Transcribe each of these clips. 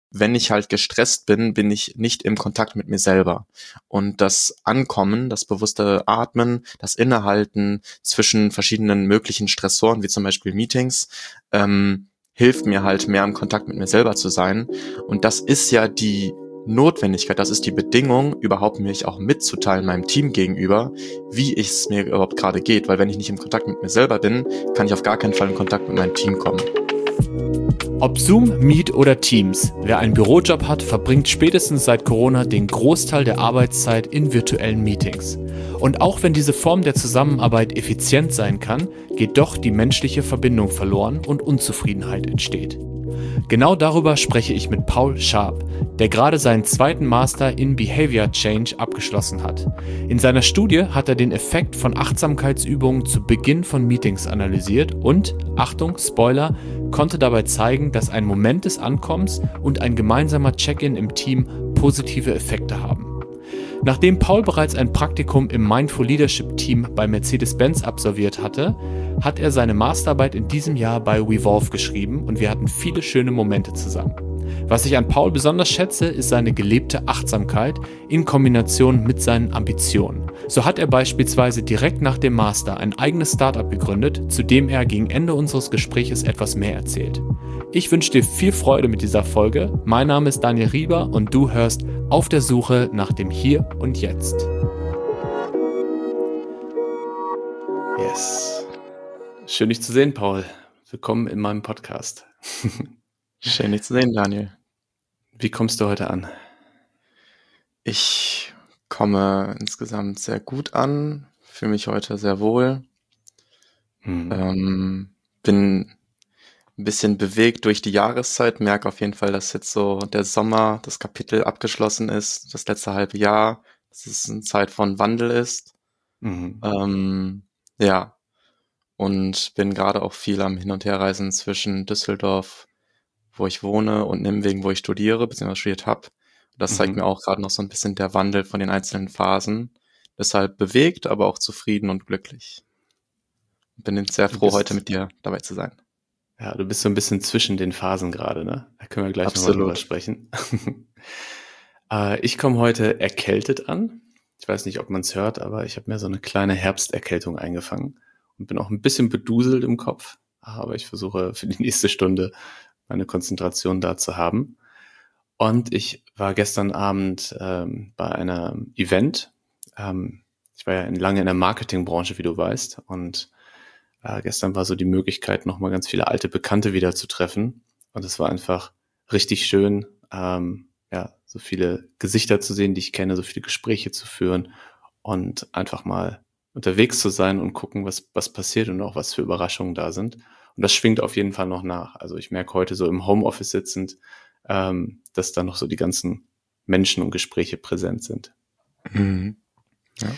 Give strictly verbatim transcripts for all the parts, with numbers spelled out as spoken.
wenn ich halt gestresst bin, bin ich nicht im Kontakt mit mir selber. Und das Ankommen, das bewusste Atmen, das Innehalten zwischen verschiedenen möglichen Stressoren, wie zum Beispiel Meetings, ähm, hilft mir halt mehr im Kontakt mit mir selber zu sein. Und das ist ja die Notwendigkeit, das ist die Bedingung, überhaupt mich auch mitzuteilen meinem Team gegenüber, wie es mir überhaupt gerade geht. Weil wenn ich nicht im Kontakt mit mir selber bin, kann ich auf gar keinen Fall in Kontakt mit meinem Team kommen. Ob Zoom, Meet oder Teams, wer einen Bürojob hat, verbringt spätestens seit Corona den Großteil der Arbeitszeit in virtuellen Meetings. Und auch wenn diese Form der Zusammenarbeit effizient sein kann, geht doch die menschliche Verbindung verloren und Unzufriedenheit entsteht. Genau darüber spreche ich mit Paul Sharp, der gerade seinen zweiten Master in Behavior Change abgeschlossen hat. In seiner Studie hat er den Effekt von Achtsamkeitsübungen zu Beginn von Meetings analysiert und, Achtung, Spoiler, konnte dabei zeigen, dass ein Moment des Ankommens und ein gemeinsamer Check-in im Team positive Effekte haben. Nachdem Paul bereits ein Praktikum im Mindful Leadership Team bei Mercedes-Benz absolviert hatte, hat er seine Masterarbeit in diesem Jahr bei Wevolve geschrieben und wir hatten viele schöne Momente zusammen. Was ich an Paul besonders schätze, ist seine gelebte Achtsamkeit in Kombination mit seinen Ambitionen. So hat er beispielsweise direkt nach dem Master ein eigenes Startup gegründet, zu dem er gegen Ende unseres Gespräches etwas mehr erzählt. Ich wünsche dir viel Freude mit dieser Folge. Mein Name ist Daniel Rieber und du hörst Auf der Suche nach dem Hier und Jetzt. Yes. Schön, dich zu sehen, Paul. Willkommen in meinem Podcast. Schön, dich zu sehen, Daniel. Wie kommst du heute an? Ich komme insgesamt sehr gut an, fühle mich heute sehr wohl, hm. ähm, bin ein bisschen bewegt durch die Jahreszeit, merke auf jeden Fall, dass jetzt so der Sommer, das Kapitel abgeschlossen ist, das letzte halbe Jahr, dass es eine Zeit von Wandel ist. Mhm. Ähm, ja, und bin gerade auch viel am Hin- und Herreisen zwischen Düsseldorf, wo ich wohne, und Nimwegen, wo ich studiere, beziehungsweise studiert habe. Das zeigt mhm. mir auch gerade noch so ein bisschen der Wandel von den einzelnen Phasen. Deshalb bewegt, aber auch zufrieden und glücklich. Bin sehr froh, bist, heute mit dir dabei zu sein. Ja, du bist so ein bisschen zwischen den Phasen gerade, ne? Da können wir gleich nochmal drüber sprechen. äh, ich komme heute erkältet an. Ich weiß nicht, ob man es hört, aber ich habe mir so eine kleine Herbsterkältung eingefangen und bin auch ein bisschen beduselt im Kopf. Aber ich versuche für die nächste Stunde meine Konzentration da zu haben. Und ich war gestern Abend ähm, bei einem Event. Ähm, ich war ja in, lange in der Marketingbranche, wie du weißt. Und äh, gestern war so die Möglichkeit, nochmal ganz viele alte Bekannte wieder zu treffen. Und es war einfach richtig schön, ähm, ja, so viele Gesichter zu sehen, die ich kenne, so viele Gespräche zu führen und einfach mal unterwegs zu sein und gucken, was, was passiert und auch was für Überraschungen da sind. Und das schwingt auf jeden Fall noch nach. Also ich merke heute so im Homeoffice sitzend, ähm, dass da noch so die ganzen Menschen und Gespräche präsent sind. Mhm. Ja.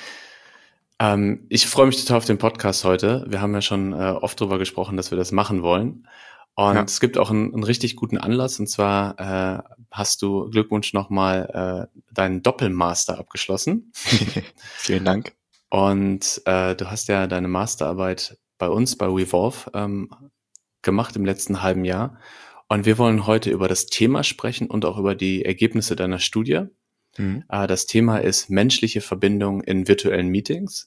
Ähm, ich freue mich total auf den Podcast heute. Wir haben ja schon äh, oft darüber gesprochen, dass wir das machen wollen. Und ja. Es gibt auch einen, einen richtig guten Anlass. Und zwar äh, hast du, Glückwunsch nochmal, äh, deinen Doppelmaster abgeschlossen. Vielen Dank. Und äh, du hast ja deine Masterarbeit bei uns, bei Wevolve, ähm, gemacht im letzten halben Jahr. Und wir wollen heute über das Thema sprechen und auch über die Ergebnisse deiner Studie. Mhm. Äh, das Thema ist menschliche Verbindung in virtuellen Meetings.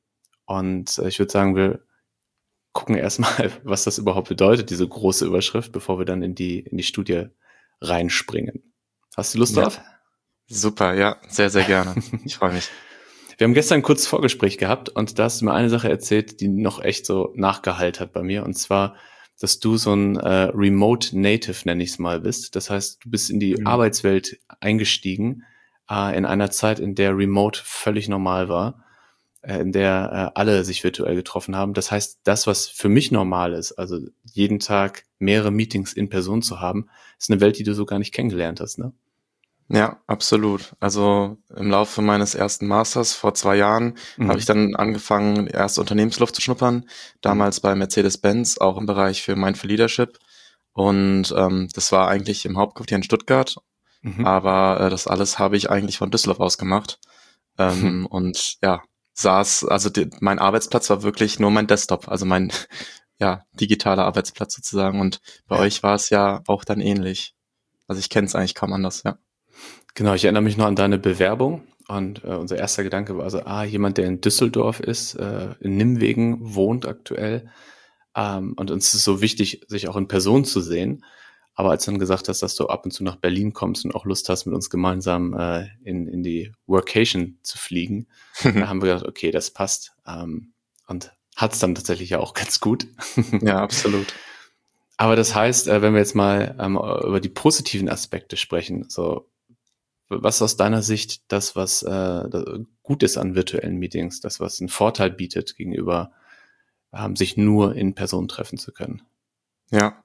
Und äh, ich würde sagen, wir gucken erstmal, was das überhaupt bedeutet, diese große Überschrift, bevor wir dann in die, in die Studie reinspringen. Hast du Lust ja. drauf? Super, ja, sehr, sehr gerne. Ich freue mich. Wir haben gestern ein kurzes Vorgespräch gehabt und da hast du mir eine Sache erzählt, die noch echt so nachgehalt hat bei mir. Und zwar, dass du so ein äh, Remote Native, nenne ich es mal, bist. Das heißt, du bist in die mhm. Arbeitswelt eingestiegen, äh, in einer Zeit, in der Remote völlig normal war, äh, in der äh, alle sich virtuell getroffen haben. Das heißt, das, was für mich normal ist, also jeden Tag mehrere Meetings in Person zu haben, ist eine Welt, die du so gar nicht kennengelernt hast, ne? Ja, absolut. Also im Laufe meines ersten Masters vor zwei Jahren mhm. habe ich dann angefangen, erst Unternehmensluft zu schnuppern, damals bei Mercedes-Benz, auch im Bereich für Mindful Leadership. Und ähm, das war eigentlich im Hauptquartier in Stuttgart, mhm. aber äh, das alles habe ich eigentlich von Düsseldorf aus gemacht. Ähm, mhm. Und ja, saß, also die, mein Arbeitsplatz war wirklich nur mein Desktop, also mein ja digitaler Arbeitsplatz sozusagen. Und bei ja. euch war es ja auch dann ähnlich. Also ich kenne es eigentlich kaum anders, ja. Genau, ich erinnere mich noch an deine Bewerbung und äh, unser erster Gedanke war also, ah, jemand, der in Düsseldorf ist, äh, in Nimwegen wohnt aktuell, ähm, und uns ist so wichtig, sich auch in Person zu sehen. Aber als du dann gesagt hast, dass du ab und zu nach Berlin kommst und auch Lust hast, mit uns gemeinsam äh, in, in die Workation zu fliegen, da haben wir gedacht, okay, das passt. Ähm, und hat es dann tatsächlich ja auch ganz gut. Ja, absolut. Aber das heißt, äh, wenn wir jetzt mal ähm, über die positiven Aspekte sprechen, so was ist aus deiner Sicht das, was äh, das gut ist an virtuellen Meetings, das, was einen Vorteil bietet gegenüber ähm, sich nur in Person treffen zu können? Ja,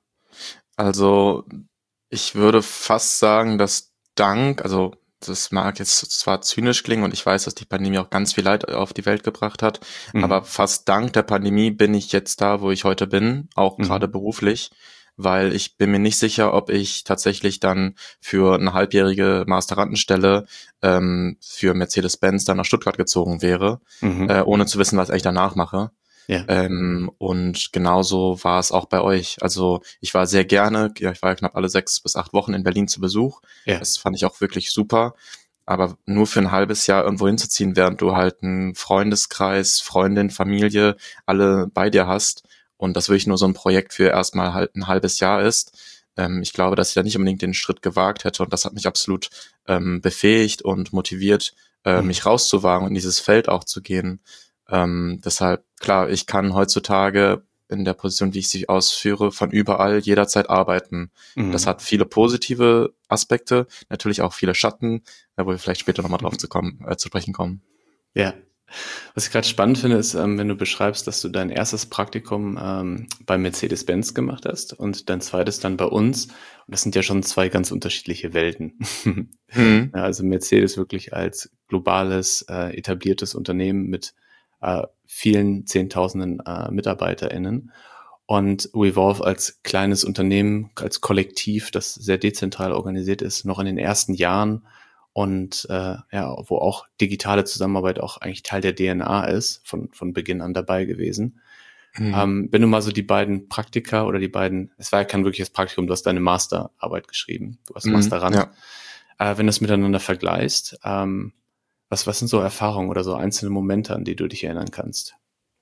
also ich würde fast sagen, dass dank, also das mag jetzt zwar zynisch klingen und ich weiß, dass die Pandemie auch ganz viel Leid auf die Welt gebracht hat, Mhm. aber fast dank der Pandemie bin ich jetzt da, wo ich heute bin, auch Mhm. gerade beruflich, weil ich bin mir nicht sicher, ob ich tatsächlich dann für eine halbjährige Masterandenstelle ähm, für Mercedes-Benz dann nach Stuttgart gezogen wäre, Mhm. äh, ohne zu wissen, was ich danach mache. Ja. Ähm, und genauso war es auch bei euch. Also ich war sehr gerne, ja, ich war ja knapp alle sechs bis acht Wochen in Berlin zu Besuch. Ja. Das fand ich auch wirklich super. Aber nur für ein halbes Jahr irgendwo hinzuziehen, während du halt einen Freundeskreis, Freundin, Familie, alle bei dir hast und das wirklich nur so ein Projekt für erstmal halt ein halbes Jahr ist. Ähm, ich glaube, dass ich da nicht unbedingt den Schritt gewagt hätte und das hat mich absolut ähm, befähigt und motiviert, äh, Mhm. mich rauszuwagen und in dieses Feld auch zu gehen. Ähm, deshalb, klar, ich kann heutzutage in der Position, wie ich sie ausführe, von überall jederzeit arbeiten. Mhm. Das hat viele positive Aspekte, natürlich auch viele Schatten, wo wir vielleicht später nochmal drauf zu kommen, äh, zu sprechen kommen. Ja. Was ich gerade spannend finde, ist, ähm, wenn du beschreibst, dass du dein erstes Praktikum ähm, bei Mercedes-Benz gemacht hast und dein zweites dann bei uns. Und das sind ja schon zwei ganz unterschiedliche Welten. Mhm. Ja, also Mercedes wirklich als globales, äh, etabliertes Unternehmen mit äh, vielen Zehntausenden äh, MitarbeiterInnen und Revolve als kleines Unternehmen, als Kollektiv, das sehr dezentral organisiert ist, noch in den ersten Jahren und äh, ja, wo auch digitale Zusammenarbeit auch eigentlich Teil der D N A ist, von von Beginn an dabei gewesen. Mhm. Ähm, wenn du mal so die beiden Praktika oder die beiden, es war ja kein wirkliches Praktikum, du hast deine Masterarbeit geschrieben, du warst Mhm. Masterand. Ja. Äh, wenn du es miteinander vergleichst, ähm, was was sind so Erfahrungen oder so einzelne Momente, an die du dich erinnern kannst?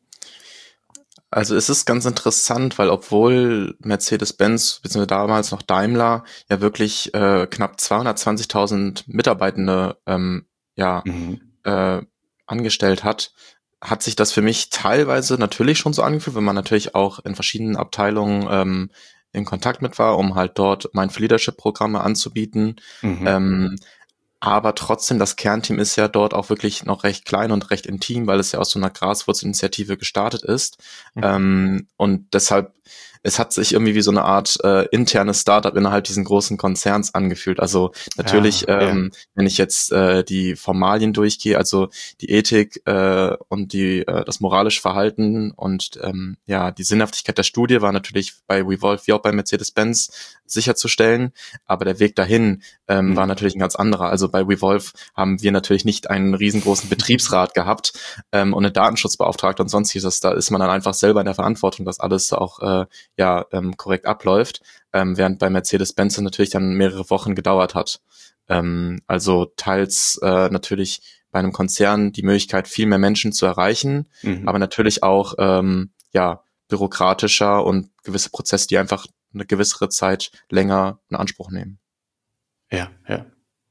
Also es ist ganz interessant, weil obwohl Mercedes-Benz, beziehungsweise damals noch Daimler, ja wirklich äh, knapp zweihundertzwanzigtausend Mitarbeitende ähm, ja, Mhm. äh, angestellt hat, hat sich das für mich teilweise natürlich schon so angefühlt, wenn man natürlich auch in verschiedenen Abteilungen ähm, in Kontakt mit war, um halt dort Mindful Leadership-Programme anzubieten. Mhm. Ähm, aber trotzdem, das Kernteam ist ja dort auch wirklich noch recht klein und recht intim, weil es ja aus so einer Graswurzelinitiative gestartet ist. Mhm. Ähm, und deshalb, es hat sich irgendwie wie so eine Art äh, internes Startup innerhalb diesen großen Konzerns angefühlt. Also natürlich, Ah, ja. ähm, wenn ich jetzt äh, die Formalien durchgehe, also die Ethik äh, und die äh, das moralische Verhalten und ähm, ja die Sinnhaftigkeit der Studie war natürlich bei Revolve wie auch bei Mercedes-Benz sicherzustellen, aber der Weg dahin ähm, Mhm. war natürlich ein ganz anderer. Also bei Revolve haben wir natürlich nicht einen riesengroßen Betriebsrat gehabt ähm, und eine Datenschutzbeauftragte und sonstiges. Da ist man dann einfach selber in der Verantwortung, dass alles auch äh, ja ähm, korrekt abläuft, ähm, während bei Mercedes-Benz natürlich dann mehrere Wochen gedauert hat. Ähm, also teils äh, natürlich bei einem Konzern die Möglichkeit, viel mehr Menschen zu erreichen, Mhm. aber natürlich auch ähm, ja bürokratischer und gewisse Prozesse, die einfach eine gewissere Zeit länger in Anspruch nehmen. Ja, ja.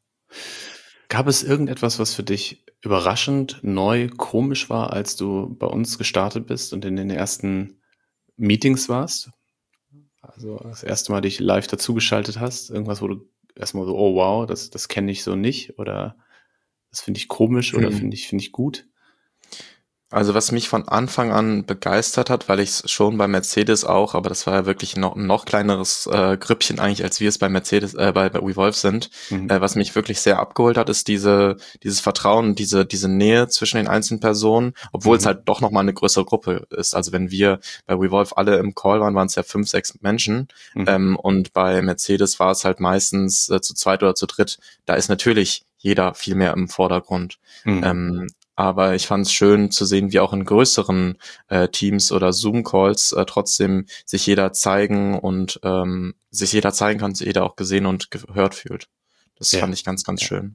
Gab es irgendetwas, was für dich überraschend, neu, komisch war, als du bei uns gestartet bist und in den ersten Meetings warst? Also das erste Mal dich live dazugeschaltet hast? Irgendwas, wo du erstmal so, oh wow, das, das kenne ich so nicht oder das finde ich komisch oder Hm. finde ich, finde ich gut? Also was mich von Anfang an begeistert hat, weil ich es schon bei Mercedes auch, aber das war ja wirklich noch ein noch kleineres äh, Grüppchen eigentlich, als wir es bei Mercedes, äh, bei, bei Revolve sind. Mhm. Äh, was mich wirklich sehr abgeholt hat, ist diese dieses Vertrauen, diese diese Nähe zwischen den einzelnen Personen, obwohl Mhm. es halt doch noch mal eine größere Gruppe ist. Also wenn wir bei Revolve alle im Call waren, waren es ja fünf, sechs Menschen Mhm. ähm, und bei Mercedes war es halt meistens äh, zu zweit oder zu dritt. Da ist natürlich jeder viel mehr im Vordergrund. Mhm. Ähm, aber ich fand es schön zu sehen, wie auch in größeren äh, Teams oder Zoom-Calls äh, trotzdem sich jeder zeigen und ähm, sich jeder zeigen kann, sich jeder auch gesehen und gehört fühlt. Das Ja. fand ich ganz, ganz Ja. schön.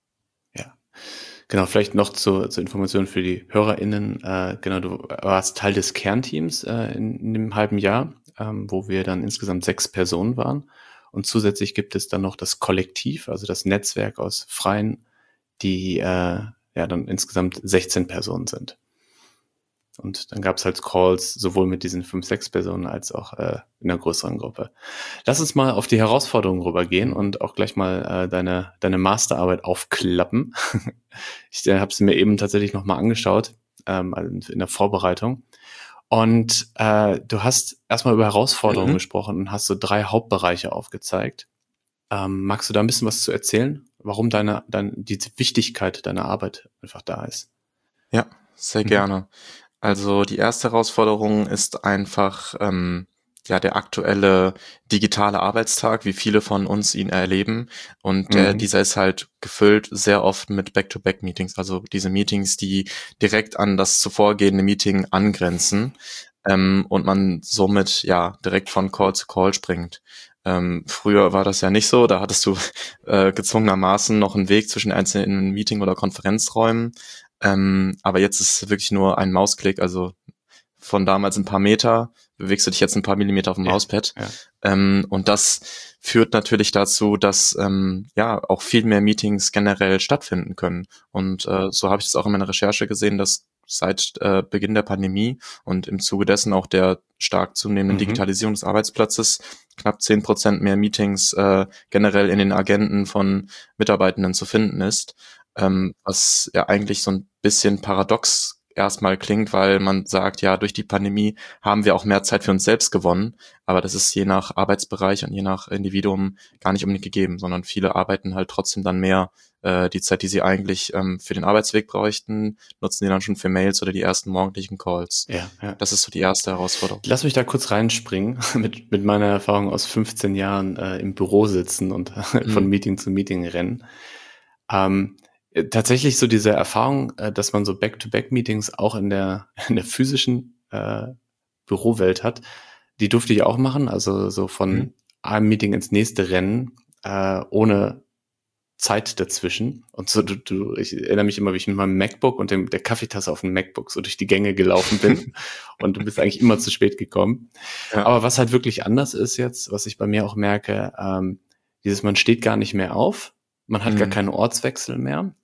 Ja. Genau, vielleicht noch zur, zur Information für die HörerInnen. Äh, genau, du warst Teil des Kernteams äh, in, in dem halben Jahr, ähm, wo wir dann insgesamt sechs Personen waren. Und zusätzlich gibt es dann noch das Kollektiv, also das Netzwerk aus Freien, die äh, ja dann insgesamt sechzehn Personen sind. Und dann gab es halt Calls sowohl mit diesen fünf, sechs Personen als auch äh, in einer größeren Gruppe. Lass uns mal auf die Herausforderungen rübergehen und auch gleich mal äh, deine deine Masterarbeit aufklappen. Ich äh, habe sie mir eben tatsächlich nochmal angeschaut, ähm, in der Vorbereitung. Und äh, du hast erstmal über Herausforderungen Mhm. gesprochen und hast so drei Hauptbereiche aufgezeigt. Ähm, magst du da ein bisschen was zu erzählen, warum deine, deine die Wichtigkeit deiner Arbeit einfach da ist? Ja, sehr Mhm. gerne. Also die erste Herausforderung ist einfach ähm, ja der aktuelle digitale Arbeitstag, wie viele von uns ihn erleben. Und äh, Mhm. dieser ist halt gefüllt sehr oft mit Back-to-Back-Meetings, also diese Meetings, die direkt an das zuvorgehende Meeting angrenzen ähm, und man somit ja direkt von Call zu Call springt. Ähm, früher war das ja nicht so, da hattest du äh, gezwungenermaßen noch einen Weg zwischen einzelnen Meeting- oder Konferenzräumen. Ähm, aber jetzt ist es wirklich nur ein Mausklick, also von damals ein paar Meter bewegst du dich jetzt ein paar Millimeter auf dem Ja, Mauspad. ja. Ähm, und das führt natürlich dazu, dass ähm, ja auch viel mehr Meetings generell stattfinden können. Und äh, so habe ich es auch in meiner Recherche gesehen, dass seit äh, Beginn der Pandemie und im Zuge dessen auch der stark zunehmenden Mhm. Digitalisierung des Arbeitsplatzes knapp zehn Prozent mehr Meetings äh, generell in den Agenden von Mitarbeitenden zu finden ist. Ähm, was ja eigentlich so ein bisschen paradox erstmal klingt, weil man sagt, ja, durch die Pandemie haben wir auch mehr Zeit für uns selbst gewonnen, aber das ist je nach Arbeitsbereich und je nach Individuum gar nicht unbedingt gegeben, sondern viele arbeiten halt trotzdem dann mehr äh, die Zeit, die sie eigentlich ähm, für den Arbeitsweg bräuchten, nutzen die dann schon für Mails oder die ersten morgendlichen Calls. Ja, ja. Das ist so die erste Herausforderung. Lass mich da kurz reinspringen mit, mit meiner Erfahrung aus fünfzehn Jahren äh, im Büro sitzen und äh, von Mhm. Meeting zu Meeting rennen. Ähm, äh, tatsächlich so diese Erfahrung, äh, dass man so Back-to-Back-Meetings auch in der, in der physischen äh, Bürowelt hat, die durfte ich auch machen, also so von Mhm. einem Meeting ins nächste rennen, äh, ohne Zeit dazwischen. Und so, du, du, ich erinnere mich immer, wie ich mit meinem MacBook und dem, der Kaffeetasse auf dem MacBook so durch die Gänge gelaufen bin. Und du bist eigentlich immer zu spät gekommen. Ja. Aber was halt wirklich anders ist jetzt, was ich bei mir auch merke, ähm, dieses, man steht gar nicht mehr auf, man hat Mhm. gar keinen Ortswechsel mehr.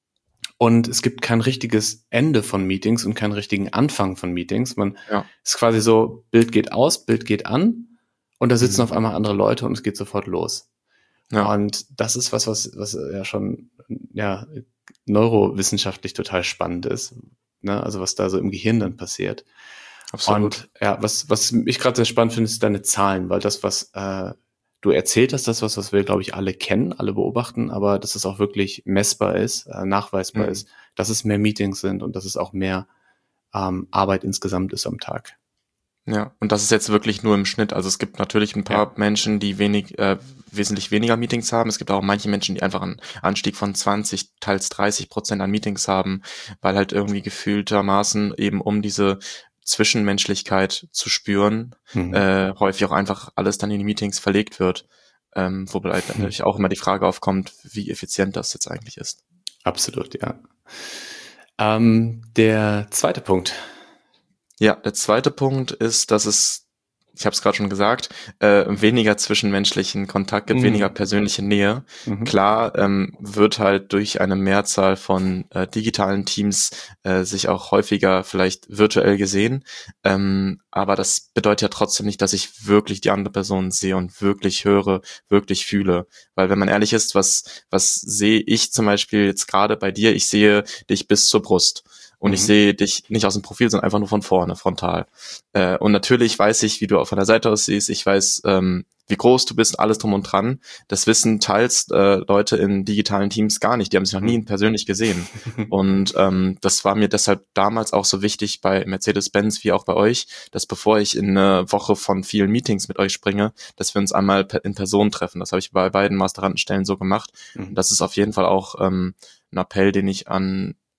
Und es gibt kein richtiges Ende von Meetings und keinen richtigen Anfang von Meetings. Man Ja. ist quasi so, Bild geht aus, Bild geht an und da sitzen Mhm. auf einmal andere Leute und es geht sofort los. Ja. Und das ist was, was, was ja schon ja neurowissenschaftlich total spannend ist. Ne? Also was da so im Gehirn dann passiert. Absolut. Und ja, was, was ich gerade sehr spannend finde, ist deine Zahlen, weil das, was äh, du erzählt hast, das was, was wir, glaube ich, alle kennen, alle beobachten, aber dass es auch wirklich messbar ist, äh, nachweisbar Mhm. ist, dass es mehr Meetings sind und dass es auch mehr ähm, Arbeit insgesamt ist am Tag. Ja, und das ist jetzt wirklich nur im Schnitt. Also es gibt natürlich ein paar Ja. Menschen, die wenig, äh, wesentlich weniger Meetings haben. Es gibt auch manche Menschen, die einfach einen Anstieg von zwanzig, teils dreißig Prozent an Meetings haben, weil halt irgendwie gefühltermaßen eben um diese Zwischenmenschlichkeit zu spüren, Mhm. äh, häufig auch einfach alles dann in die Meetings verlegt wird. Ähm, wobei halt natürlich auch immer die Frage aufkommt, wie effizient das jetzt eigentlich ist. Absolut, ja. Ähm, der zweite Punkt. Ja, der zweite Punkt ist, dass es, ich habe es gerade schon gesagt, äh, weniger zwischenmenschlichen Kontakt gibt, Mhm. weniger persönliche Nähe. Mhm. Klar ähm, wird halt durch eine Mehrzahl von äh, digitalen Teams äh, sich auch häufiger vielleicht virtuell gesehen, ähm, aber das bedeutet ja trotzdem nicht, dass ich wirklich die andere Person sehe und wirklich höre, wirklich fühle. Weil wenn man ehrlich ist, was was sehe ich zum Beispiel jetzt gerade bei dir? Ich sehe dich bis zur Brust. Und Mhm. ich sehe dich nicht aus dem Profil, sondern einfach nur von vorne, frontal. Äh, und natürlich weiß ich, wie du auch von der Seite aus siehst. Ich weiß, ähm, wie groß du bist, alles drum und dran. Das wissen teils äh, Leute in digitalen Teams gar nicht. Die haben sich noch nie persönlich gesehen. Und ähm, das war mir deshalb damals auch so wichtig bei Mercedes-Benz wie auch bei euch, dass bevor ich in eine Woche von vielen Meetings mit euch springe, dass wir uns einmal in Person treffen. Das habe ich bei beiden Masterandenstellen so gemacht. Und das ist auf jeden Fall auch ähm, ein Appell, den ich an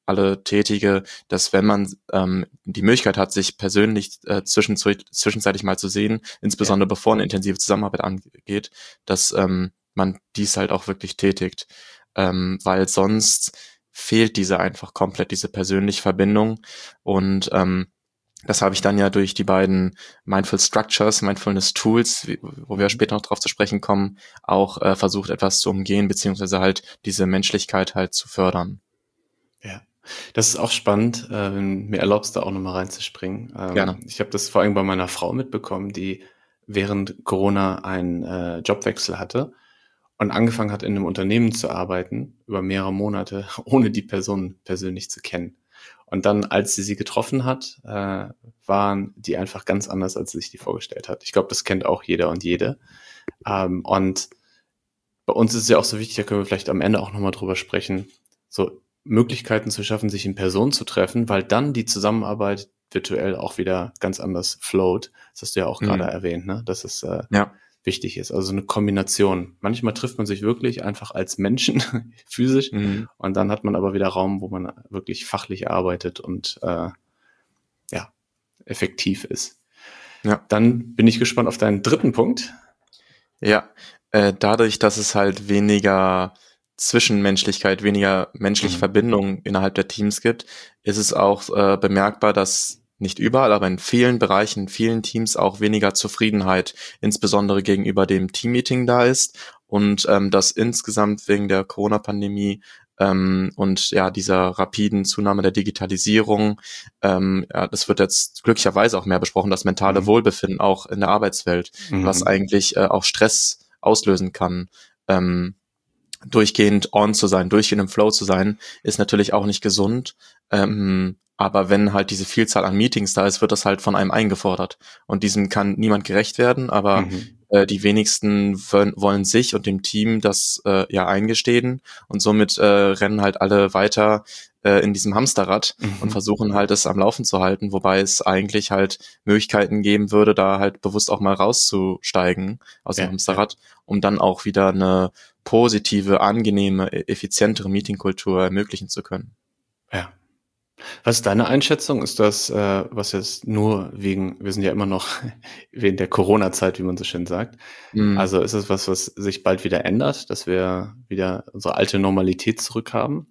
alle tätige, dass wenn man ähm, die Möglichkeit hat, sich persönlich äh, zwischen, zwischenzeitlich mal zu sehen, insbesondere ja. bevor eine intensive Zusammenarbeit angeht, dass ähm, man dies halt auch wirklich tätigt, ähm, weil sonst fehlt diese einfach komplett, diese persönliche Verbindung. Und ähm, das habe ich dann ja durch die beiden Mindful Structures, Mindfulness Tools, wo wir später noch drauf zu sprechen kommen, auch äh, versucht, etwas zu umgehen, beziehungsweise halt diese Menschlichkeit halt zu fördern. Ja, das ist auch spannend, äh, wenn mir erlaubst, da auch nochmal reinzuspringen. Ähm, Gerne. Ich habe das vor allem bei meiner Frau mitbekommen, die während Corona einen äh, Jobwechsel hatte und angefangen hat, in einem Unternehmen zu arbeiten, über mehrere Monate, ohne die Person persönlich zu kennen. Und dann, als sie sie getroffen hat, äh, waren die einfach ganz anders, als sie sich die vorgestellt hat. Ich glaube, das kennt auch jeder und jede. Ähm, und bei uns ist es ja auch so wichtig, da können wir vielleicht am Ende auch nochmal drüber sprechen, so Möglichkeiten zu schaffen, sich in Person zu treffen, weil dann die Zusammenarbeit virtuell auch wieder ganz anders float. Das hast du ja auch mhm. gerade erwähnt, ne? Dass es äh, ja. wichtig ist. Also eine Kombination. Manchmal trifft man sich wirklich einfach als Menschen, physisch, mhm. und dann hat man aber wieder Raum, wo man wirklich fachlich arbeitet und äh, ja, effektiv ist. Ja. Dann bin ich gespannt auf deinen dritten Punkt. Ja, äh, dadurch, dass es halt weniger Zwischenmenschlichkeit, weniger menschliche mhm. Verbindung innerhalb der Teams gibt, ist es auch äh, bemerkbar, dass nicht überall, aber in vielen Bereichen, in vielen Teams auch weniger Zufriedenheit, insbesondere gegenüber dem Teammeeting da ist und ähm, dass insgesamt wegen der Corona-Pandemie ähm, und ja dieser rapiden Zunahme der Digitalisierung, ähm, ja, das wird jetzt glücklicherweise auch mehr besprochen, das mentale mhm. Wohlbefinden auch in der Arbeitswelt, mhm. was eigentlich äh, auch Stress auslösen kann. Ähm, durchgehend on zu sein, durchgehend im Flow zu sein, ist natürlich auch nicht gesund. Ähm, aber wenn halt diese Vielzahl an Meetings da ist, wird das halt von einem eingefordert. Und diesem kann niemand gerecht werden, aber mhm. äh, die wenigsten w- wollen sich und dem Team das äh, ja eingestehen. Und somit äh, rennen halt alle weiter äh, in diesem Hamsterrad mhm. und versuchen halt es am Laufen zu halten, wobei es eigentlich halt Möglichkeiten geben würde, da halt bewusst auch mal rauszusteigen aus dem ja, Hamsterrad, ja. um dann auch wieder eine positive, angenehme, effizientere Meetingkultur ermöglichen zu können. Ja. Was ist deine Einschätzung? Ist das, äh, was jetzt nur wegen, wir sind ja immer noch wegen der Corona-Zeit, wie man so schön sagt. Mhm. Also ist es was, was sich bald wieder ändert, dass wir wieder unsere alte Normalität zurückhaben?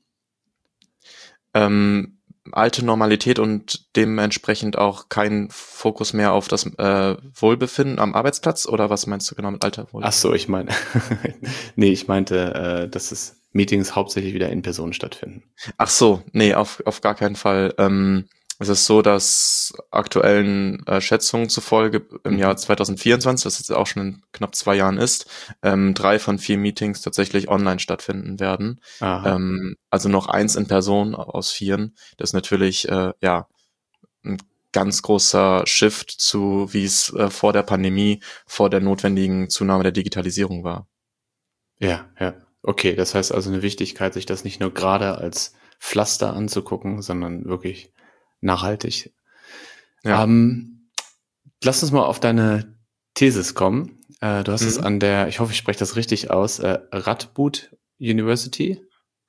Ähm, alte Normalität und dementsprechend auch kein Fokus mehr auf das äh, Wohlbefinden am Arbeitsplatz? Oder was meinst du genau mit alter Wohlbefinden? Ach so, ich meine, nee, ich meinte, äh, dass es Meetings hauptsächlich wieder in Person stattfinden. Ach so, nee, auf auf gar keinen Fall. Ähm, es ist so, dass aktuellen äh, Schätzungen zufolge im mhm. Jahr zwanzig vierundzwanzig, das jetzt auch schon in knapp zwei Jahren ist, ähm, drei von vier Meetings tatsächlich online stattfinden werden. Ähm, also noch eins in Person aus vieren. Das ist natürlich äh, ja ein ganz großer Shift zu, wie es äh, vor der Pandemie, vor der notwendigen Zunahme der Digitalisierung war. Ja, ja. Okay, das heißt also eine Wichtigkeit, sich das nicht nur gerade als Pflaster anzugucken, sondern wirklich nachhaltig. Ja. Ähm, lass uns mal auf deine Thesis kommen. Äh, du hast mhm. es an der, ich hoffe, ich spreche das richtig aus, äh, Radboud University.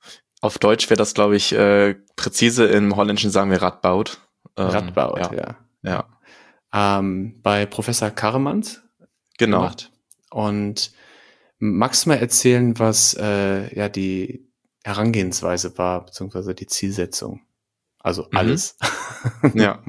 Auf Deutsch wäre das, glaube ich, äh, präzise. Im Holländischen sagen wir Radboud. Ähm, Radboud, ja. ja. ja. Ähm, bei Professor Karremans genau. gemacht. Und magst du mal erzählen, was äh, ja die Herangehensweise war, beziehungsweise die Zielsetzung? Also alles. Mhm. Ja,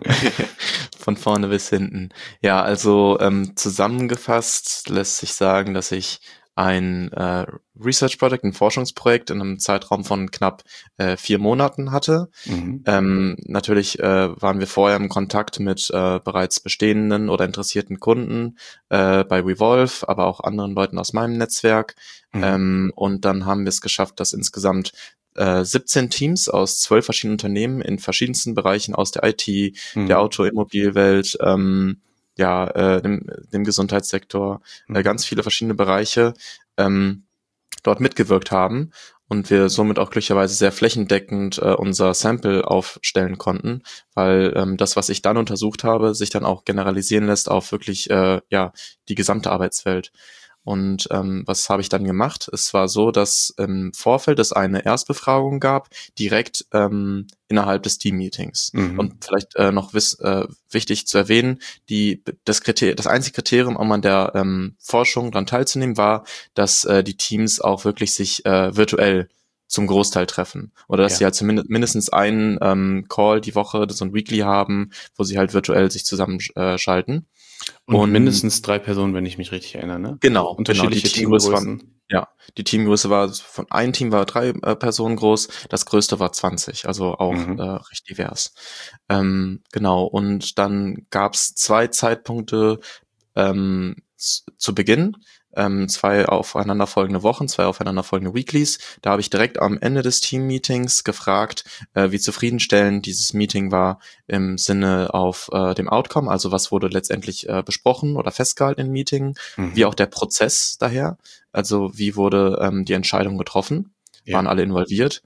von vorne bis hinten. Ja, also ähm, zusammengefasst lässt sich sagen, dass ich ein äh, Research Project, ein Forschungsprojekt in einem Zeitraum von knapp äh, vier Monaten hatte. Mhm. Ähm, natürlich äh, waren wir vorher im Kontakt mit äh, bereits bestehenden oder interessierten Kunden äh, bei Revolve, aber auch anderen Leuten aus meinem Netzwerk. Mhm. Ähm, und dann haben wir es geschafft, dass insgesamt äh, siebzehn Teams aus zwölf verschiedenen Unternehmen in verschiedensten Bereichen aus der I T, mhm. der Auto-Immobilwelt, ähm, ja, äh, dem, dem Gesundheitssektor, mhm. äh, ganz viele verschiedene Bereiche ähm, dort mitgewirkt haben und wir somit auch glücklicherweise sehr flächendeckend äh, unser Sample aufstellen konnten, weil ähm, das, was ich dann untersucht habe, sich dann auch generalisieren lässt auf wirklich äh, ja die gesamte Arbeitswelt. Und ähm, was habe ich dann gemacht? Es war so, dass im Vorfeld es eine Erstbefragung gab, direkt ähm, innerhalb des Team-Meetings. Mhm. Und vielleicht äh, noch wiss, äh, wichtig zu erwähnen, die das Kriter- das einzige Kriterium, um an der ähm, Forschung daran teilzunehmen, war, dass äh, die Teams auch wirklich sich äh, virtuell zum Großteil treffen. Oder dass Ja. sie halt zumindest mindestens einen ähm, Call die Woche, so ein Weekly haben, wo sie halt virtuell sich zusammenschalten. Und, Und mindestens drei Personen, wenn ich mich richtig erinnere, ne? Genau, Unterschiedliche genau, die Teamgröße Teamgrößen. waren, ja, die Teamgröße war von ein Team war drei äh, Personen groß, das größte war zwanzig, also auch Mhm. äh, recht divers. Ähm, genau, und dann gab's zwei Zeitpunkte ähm, z- zu Beginn, ähm, zwei aufeinanderfolgende Wochen, zwei aufeinanderfolgende Weeklies. Da habe ich direkt am Ende des Team-Meetings gefragt, äh, wie zufriedenstellend dieses Meeting war im Sinne auf äh, dem Outcome, also was wurde letztendlich äh, besprochen oder festgehalten im Meeting, Mhm. wie auch der Prozess daher, also wie wurde ähm, die Entscheidung getroffen, Ja. waren alle involviert.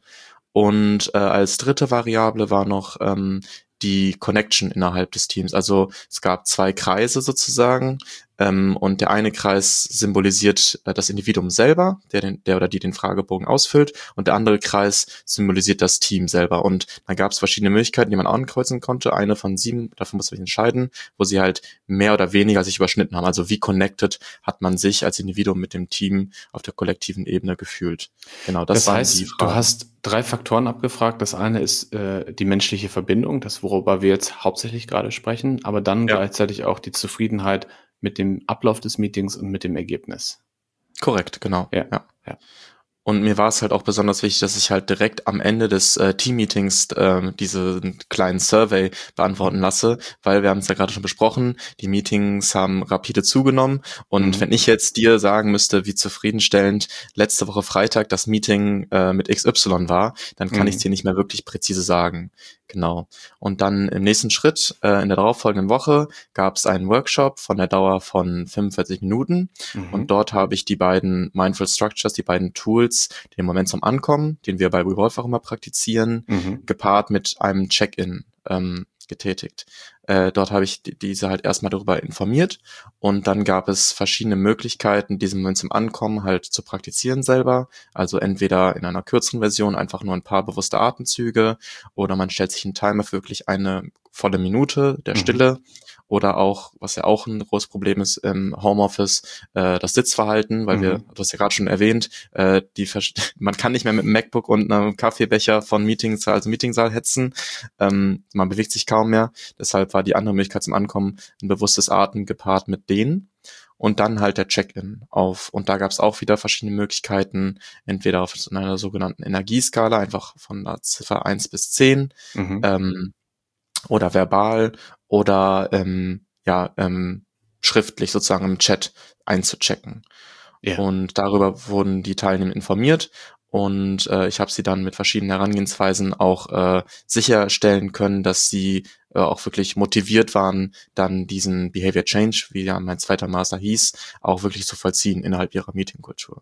Und äh, als dritte Variable war noch ähm, die Connection innerhalb des Teams. Also es gab zwei Kreise sozusagen, ähm, und der eine Kreis symbolisiert äh, das Individuum selber, der, den, der oder die den Fragebogen ausfüllt, und der andere Kreis symbolisiert das Team selber. Und dann gab es verschiedene Möglichkeiten, die man ankreuzen konnte. Eine von sieben, davon musste ich entscheiden, wo sie halt mehr oder weniger sich überschnitten haben. Also wie connected hat man sich als Individuum mit dem Team auf der kollektiven Ebene gefühlt. Genau, das, Das waren heißt, die Fragen. du hast drei Faktoren abgefragt. Das eine ist äh, die menschliche Verbindung, das worüber wir jetzt hauptsächlich gerade sprechen, aber dann Ja. gleichzeitig auch die Zufriedenheit mit dem Ablauf des Meetings und mit dem Ergebnis. Korrekt, genau. Ja, ja. ja. Und mir war es halt auch besonders wichtig, dass ich halt direkt am Ende des äh, Team-Meetings äh, diesen kleinen Survey beantworten lasse, weil wir haben es ja gerade schon besprochen, die Meetings haben rapide zugenommen, und Mhm. wenn ich jetzt dir sagen müsste, wie zufriedenstellend letzte Woche Freitag das Meeting äh, mit X Y war, dann kann Mhm. ich es dir nicht mehr wirklich präzise sagen. Genau. Und dann im nächsten Schritt, äh, in der darauffolgenden Woche, gab es einen Workshop von der Dauer von fünfundvierzig Minuten, Mhm. und dort habe ich die beiden Mindful Structures, die beiden Tools, den Moment zum Ankommen, den wir bei Revolve auch immer praktizieren, Mhm. gepaart mit einem Check-in ähm, getätigt. Äh, dort habe ich die, diese halt erstmal darüber informiert, und dann gab es verschiedene Möglichkeiten, diesen Moment zum Ankommen halt zu praktizieren selber. Also entweder in einer kürzeren Version einfach nur ein paar bewusste Atemzüge, oder man stellt sich einen Timer für wirklich eine volle Minute der Mhm. Stille, oder auch, was ja auch ein großes Problem ist im Homeoffice, äh, das Sitzverhalten, weil Mhm. wir, du hast ja gerade schon erwähnt, äh, die man kann nicht mehr mit einem MacBook und einem Kaffeebecher von Meetingsaal zu Meetingsaal hetzen. Ähm, man bewegt sich kaum mehr. Deshalb war die andere Möglichkeit zum Ankommen ein bewusstes Atmen gepaart mit denen. Und dann halt der Check-in auf. Und da gab es auch wieder verschiedene Möglichkeiten, entweder auf einer sogenannten Energieskala, einfach von der Ziffer eins bis zehn, Mhm. ähm, oder verbal, oder ähm, ja ähm, schriftlich sozusagen im Chat einzuchecken. Ja. Und darüber wurden die Teilnehmer informiert, und äh, ich habe sie dann mit verschiedenen Herangehensweisen auch äh, sicherstellen können, dass sie äh, auch wirklich motiviert waren, dann diesen Behavior Change, wie ja mein zweiter Master hieß, auch wirklich zu vollziehen innerhalb ihrer Meetingkultur.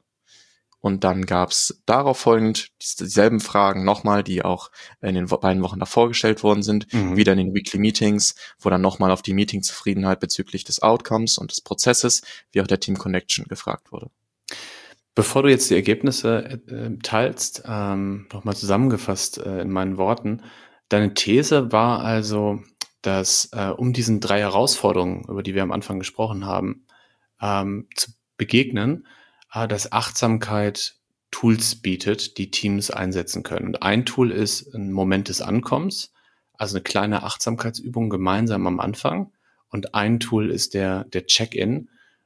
Und dann gab's darauf folgend dieselben Fragen nochmal, die auch in den beiden Wochen davor gestellt worden sind, Mhm. wieder in den Weekly Meetings, wo dann nochmal auf die Meetingzufriedenheit bezüglich des Outcomes und des Prozesses, wie auch der Team Connection gefragt wurde. Bevor du jetzt die Ergebnisse äh, teilst, ähm, nochmal zusammengefasst äh, in meinen Worten, deine These war also, dass äh, um diesen drei Herausforderungen, über die wir am Anfang gesprochen haben, ähm, zu begegnen, äh, dass Achtsamkeit Tools bietet, die Teams einsetzen können. Und ein Tool ist ein Moment des Ankommens, also eine kleine Achtsamkeitsübung gemeinsam am Anfang. Und ein Tool ist der, der Check-in,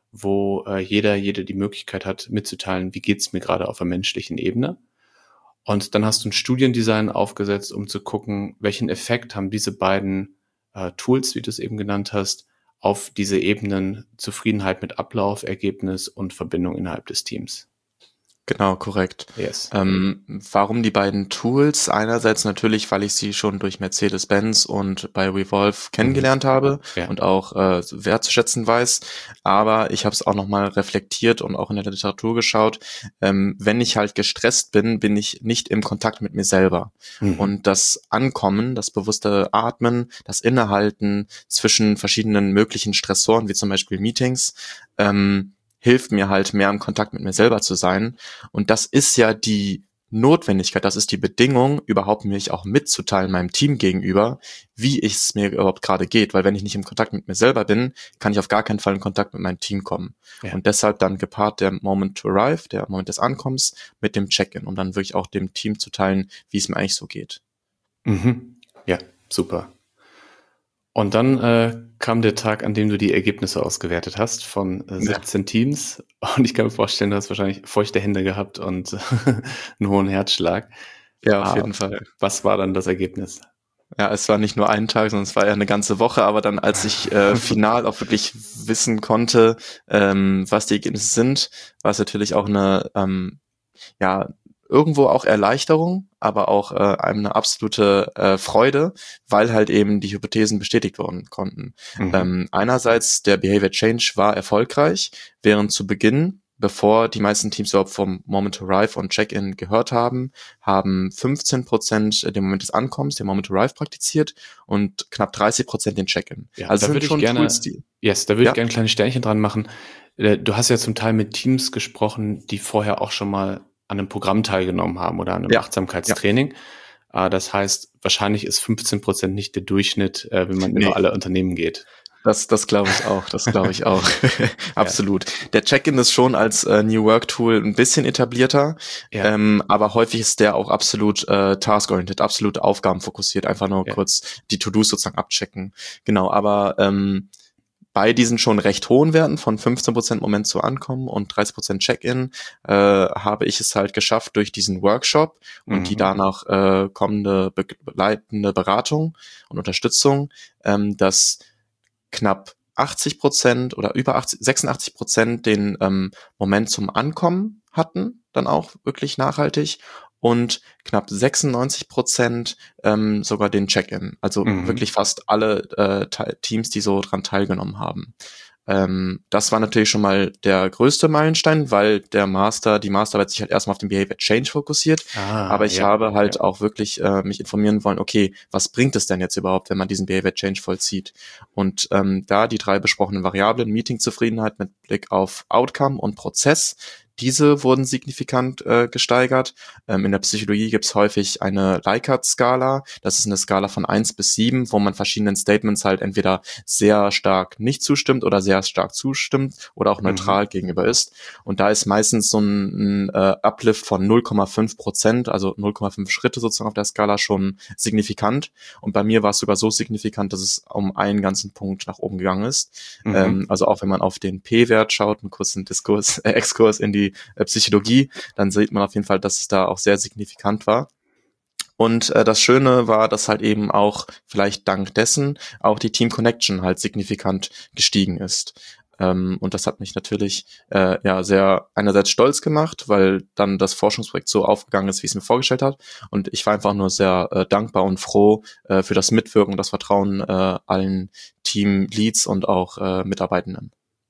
wo äh, jeder, jede die Möglichkeit hat, mitzuteilen, wie geht's mir gerade auf der menschlichen Ebene. Und dann hast du ein Studiendesign aufgesetzt, um zu gucken, welchen Effekt haben diese beiden äh, Tools, wie du es eben genannt hast, auf diese Ebenen Zufriedenheit mit Ablauf, Ergebnis und Verbindung innerhalb des Teams. Genau, korrekt. Yes. Ähm, warum die beiden Tools? Einerseits natürlich, weil ich sie schon durch Mercedes-Benz und bei Revolve kennengelernt Mhm. habe, Ja. und auch äh, wertzuschätzen weiß. Aber ich habe es auch nochmal reflektiert und auch in der Literatur geschaut. Ähm, wenn ich halt gestresst bin, bin ich nicht im Kontakt mit mir selber. Mhm. Und das Ankommen, das bewusste Atmen, das Innehalten zwischen verschiedenen möglichen Stressoren, wie zum Beispiel Meetings, ähm, hilft mir halt mehr im Kontakt mit mir selber zu sein. Und das ist ja die Notwendigkeit, das ist die Bedingung, überhaupt mich auch mitzuteilen meinem Team gegenüber, wie es mir überhaupt gerade geht. Weil wenn ich nicht im Kontakt mit mir selber bin, kann ich auf gar keinen Fall in Kontakt mit meinem Team kommen. Ja. Und deshalb dann gepaart der Moment to Arrive, der Moment des Ankommens, mit dem Check-in, um dann wirklich auch dem Team zu teilen, wie es mir eigentlich so geht. Mhm. Ja, super. Und dann äh, kam der Tag, an dem du die Ergebnisse ausgewertet hast von äh, siebzehn ja. Teams. Und ich kann mir vorstellen, du hast wahrscheinlich feuchte Hände gehabt und einen hohen Herzschlag. Ja, auf ah, jeden Fall. Was war dann das Ergebnis? Ja, es war nicht nur ein Tag, sondern es war ja eine ganze Woche. Aber dann, als ich äh, final auch wirklich wissen konnte, ähm, was die Ergebnisse sind, war es natürlich auch eine, ähm, ja, irgendwo auch Erleichterung, aber auch äh, eine absolute äh, Freude, weil halt eben die Hypothesen bestätigt worden konnten. Mhm. Ähm, einerseits der Behavior Change war erfolgreich, während zu Beginn, bevor die meisten Teams überhaupt vom Moment to Arrive und Check-in gehört haben, haben fünfzehn Prozent den Moment des Ankommens, den Moment to Arrive praktiziert und knapp dreißig Prozent den Check-in. Ja, also da würde ich gerne, Tools, die, yes, da würde ja? ich gerne ein kleines Sternchen dran machen. Du hast ja zum Teil mit Teams gesprochen, die vorher auch schon mal an einem Programm teilgenommen haben oder an einem ja. Achtsamkeitstraining. Ja. Das heißt, wahrscheinlich ist fünfzehn Prozent nicht der Durchschnitt, wenn man nee. über alle Unternehmen geht. Das, das glaube ich auch, das glaube ich auch. Absolut. Ja. Der Check-in ist schon als äh, New Work Tool ein bisschen etablierter, ja. ähm, aber häufig ist der auch absolut äh, task-oriented, absolut aufgabenfokussiert, einfach nur ja. kurz die To-Dos sozusagen abchecken. Genau, aber ähm, bei diesen schon recht hohen Werten von fünfzehn Prozent Moment zu Ankommen und dreißig Prozent Check-in äh, habe ich es halt geschafft durch diesen Workshop und mhm. die danach äh, kommende begleitende Beratung und Unterstützung, ähm, dass knapp achtzig Prozent oder über achtzig, sechsundachtzig Prozent den ähm, Moment zum Ankommen hatten, dann auch wirklich nachhaltig. Und knapp sechsundneunzig Prozent ähm, sogar den Check-in. Also mhm. wirklich fast alle äh, te- Teams, die so dran teilgenommen haben. Ähm, das war natürlich schon mal der größte Meilenstein, weil der Master, die Masterarbeit sich halt erstmal auf den Behavior Change fokussiert. Ah, aber ich ja, habe halt ja. auch wirklich äh, mich informieren wollen, okay, was bringt es denn jetzt überhaupt, wenn man diesen Behavior Change vollzieht? Und ähm, da die drei besprochenen Variablen, Meeting-Zufriedenheit mit Blick auf Outcome und Prozess, diese wurden signifikant äh, gesteigert. Ähm, in der Psychologie gibt es häufig eine Likert-Skala. Das ist eine Skala von eins bis sieben, wo man verschiedenen Statements halt entweder sehr stark nicht zustimmt oder sehr stark zustimmt oder auch neutral mhm. gegenüber ist. Und da ist meistens so ein, ein äh, Uplift von null Komma fünf Prozent, also null Komma fünf Schritte sozusagen auf der Skala schon signifikant. Und bei mir war es sogar so signifikant, dass es um einen ganzen Punkt nach oben gegangen ist. Mhm. Ähm, also auch wenn man auf den P-Wert schaut, einen kurzen Diskurs, äh, Exkurs in die Psychologie, dann sieht man auf jeden Fall, dass es da auch sehr signifikant war. Und äh, das Schöne war, dass halt eben auch vielleicht dank dessen auch die Team Connection halt signifikant gestiegen ist. Ähm, und das hat mich natürlich äh, ja sehr einerseits stolz gemacht, weil dann das Forschungsprojekt so aufgegangen ist, wie es mir vorgestellt hat. Und ich war einfach nur sehr äh, dankbar und froh äh, für das Mitwirken, das Vertrauen äh, allen Team-Leads und auch äh, Mitarbeitenden.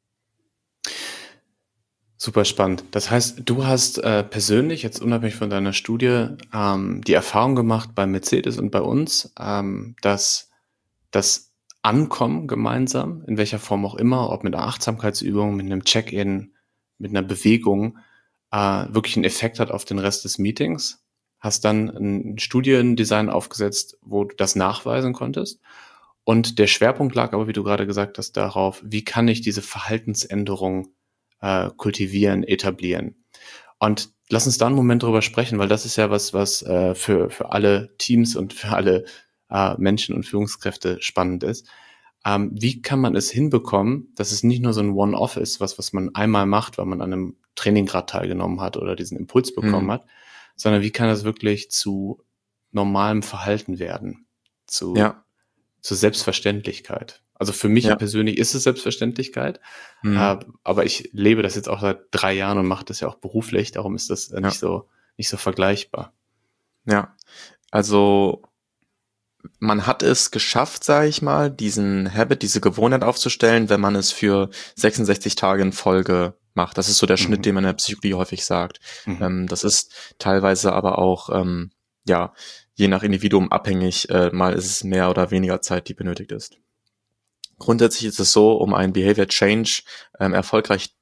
Super spannend. Das heißt, du hast äh, persönlich, jetzt unabhängig von deiner Studie, ähm, die Erfahrung gemacht bei Mercedes und bei uns, ähm, dass das Ankommen gemeinsam, in welcher Form auch immer, ob mit einer Achtsamkeitsübung, mit einem Check-in, mit einer Bewegung, äh, wirklich einen Effekt hat auf den Rest des Meetings. Hast dann ein Studiendesign aufgesetzt, wo du das nachweisen konntest. Und der Schwerpunkt lag aber, wie du gerade gesagt hast, darauf, wie kann ich diese Verhaltensänderung kultivieren, etablieren. Und lass uns da einen Moment drüber sprechen, weil das ist ja was, was äh, für, für alle Teams und für alle äh, Menschen und Führungskräfte spannend ist. Ähm, wie kann man es hinbekommen, dass es nicht nur so ein One-Off ist, was, was man einmal macht, weil man an einem Training gerade teilgenommen hat oder diesen Impuls bekommen mhm. hat, sondern wie kann das wirklich zu normalem Verhalten werden, zu, ja. zur Selbstverständlichkeit? Also für mich ja. persönlich ist es Selbstverständlichkeit, mhm. äh, aber ich lebe das jetzt auch seit drei Jahren und mache das ja auch beruflich, darum ist das äh, nicht ja. so nicht so vergleichbar. Ja, also man hat es geschafft, sage ich mal, diesen Habit, diese Gewohnheit aufzustellen, wenn man es für sechsundsechzig Tage in Folge macht. Das ist so der mhm. Schnitt, den man in der Psychologie häufig sagt. Mhm. Ähm, das ist teilweise aber auch, ähm, ja, je nach Individuum abhängig. Äh, mal ist es mehr oder weniger Zeit, die benötigt ist. Grundsätzlich ist es so, um einen Behavior Change ähm, erfolgreich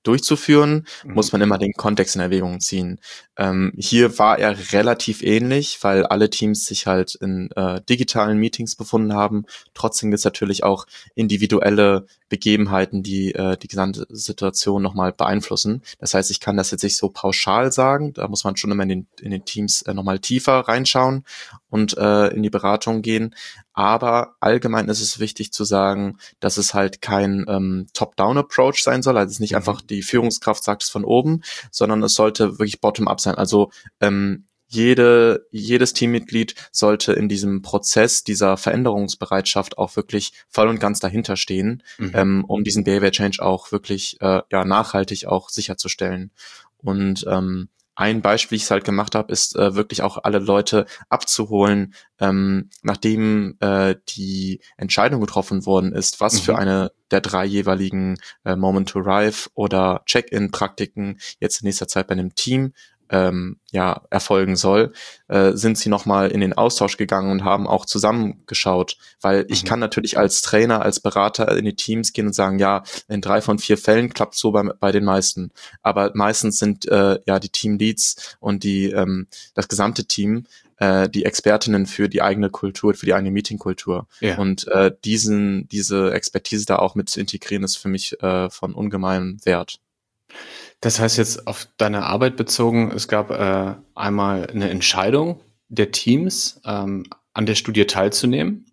durchzuführen, Mhm. muss man immer den Kontext in Erwägung ziehen. Ähm, hier war er relativ ähnlich, weil alle Teams sich halt in äh, digitalen Meetings befunden haben. Trotzdem gibt es natürlich auch individuelle Begebenheiten, die äh, die gesamte Situation nochmal beeinflussen. Das heißt, ich kann das jetzt nicht so pauschal sagen. Da muss man schon immer in den, in den Teams äh, nochmal tiefer reinschauen und äh, in die Beratung gehen. Aber allgemein ist es wichtig zu sagen, dass es halt kein ähm, Top-Down-Approach sein soll. Also es ist nicht Mhm. einfach die Führungskraft sagt es von oben, sondern es sollte wirklich bottom-up sein. Also ähm, jede, jedes Teammitglied sollte in diesem Prozess dieser Veränderungsbereitschaft auch wirklich voll und ganz dahinter stehen, Mhm. ähm, um diesen Behavior Change auch wirklich äh, ja nachhaltig auch sicherzustellen. Und ähm, ein Beispiel, wie ich es halt gemacht habe, ist äh, wirklich auch alle Leute abzuholen, ähm, nachdem äh, die Entscheidung getroffen worden ist, was Mhm. für eine der drei jeweiligen äh, Moment to Arrive oder Check-in-Praktiken jetzt in nächster Zeit bei einem Team ähm, ja erfolgen soll, äh, sind sie nochmal in den Austausch gegangen und haben auch zusammengeschaut, weil ich Mhm. kann natürlich als Trainer, als Berater in die Teams gehen und sagen, ja, in drei von vier Fällen klappt so bei, bei den meisten, aber meistens sind äh, ja die Teamleads und die ähm, das gesamte Team äh, die Expertinnen für die eigene Kultur, für die eigene Meetingkultur. Ja. Und äh, diesen diese Expertise da auch mit zu integrieren, ist für mich äh, von ungemeinem Wert. Das heißt jetzt auf deine Arbeit bezogen, es gab äh, einmal eine Entscheidung der Teams, ähm, an der Studie teilzunehmen.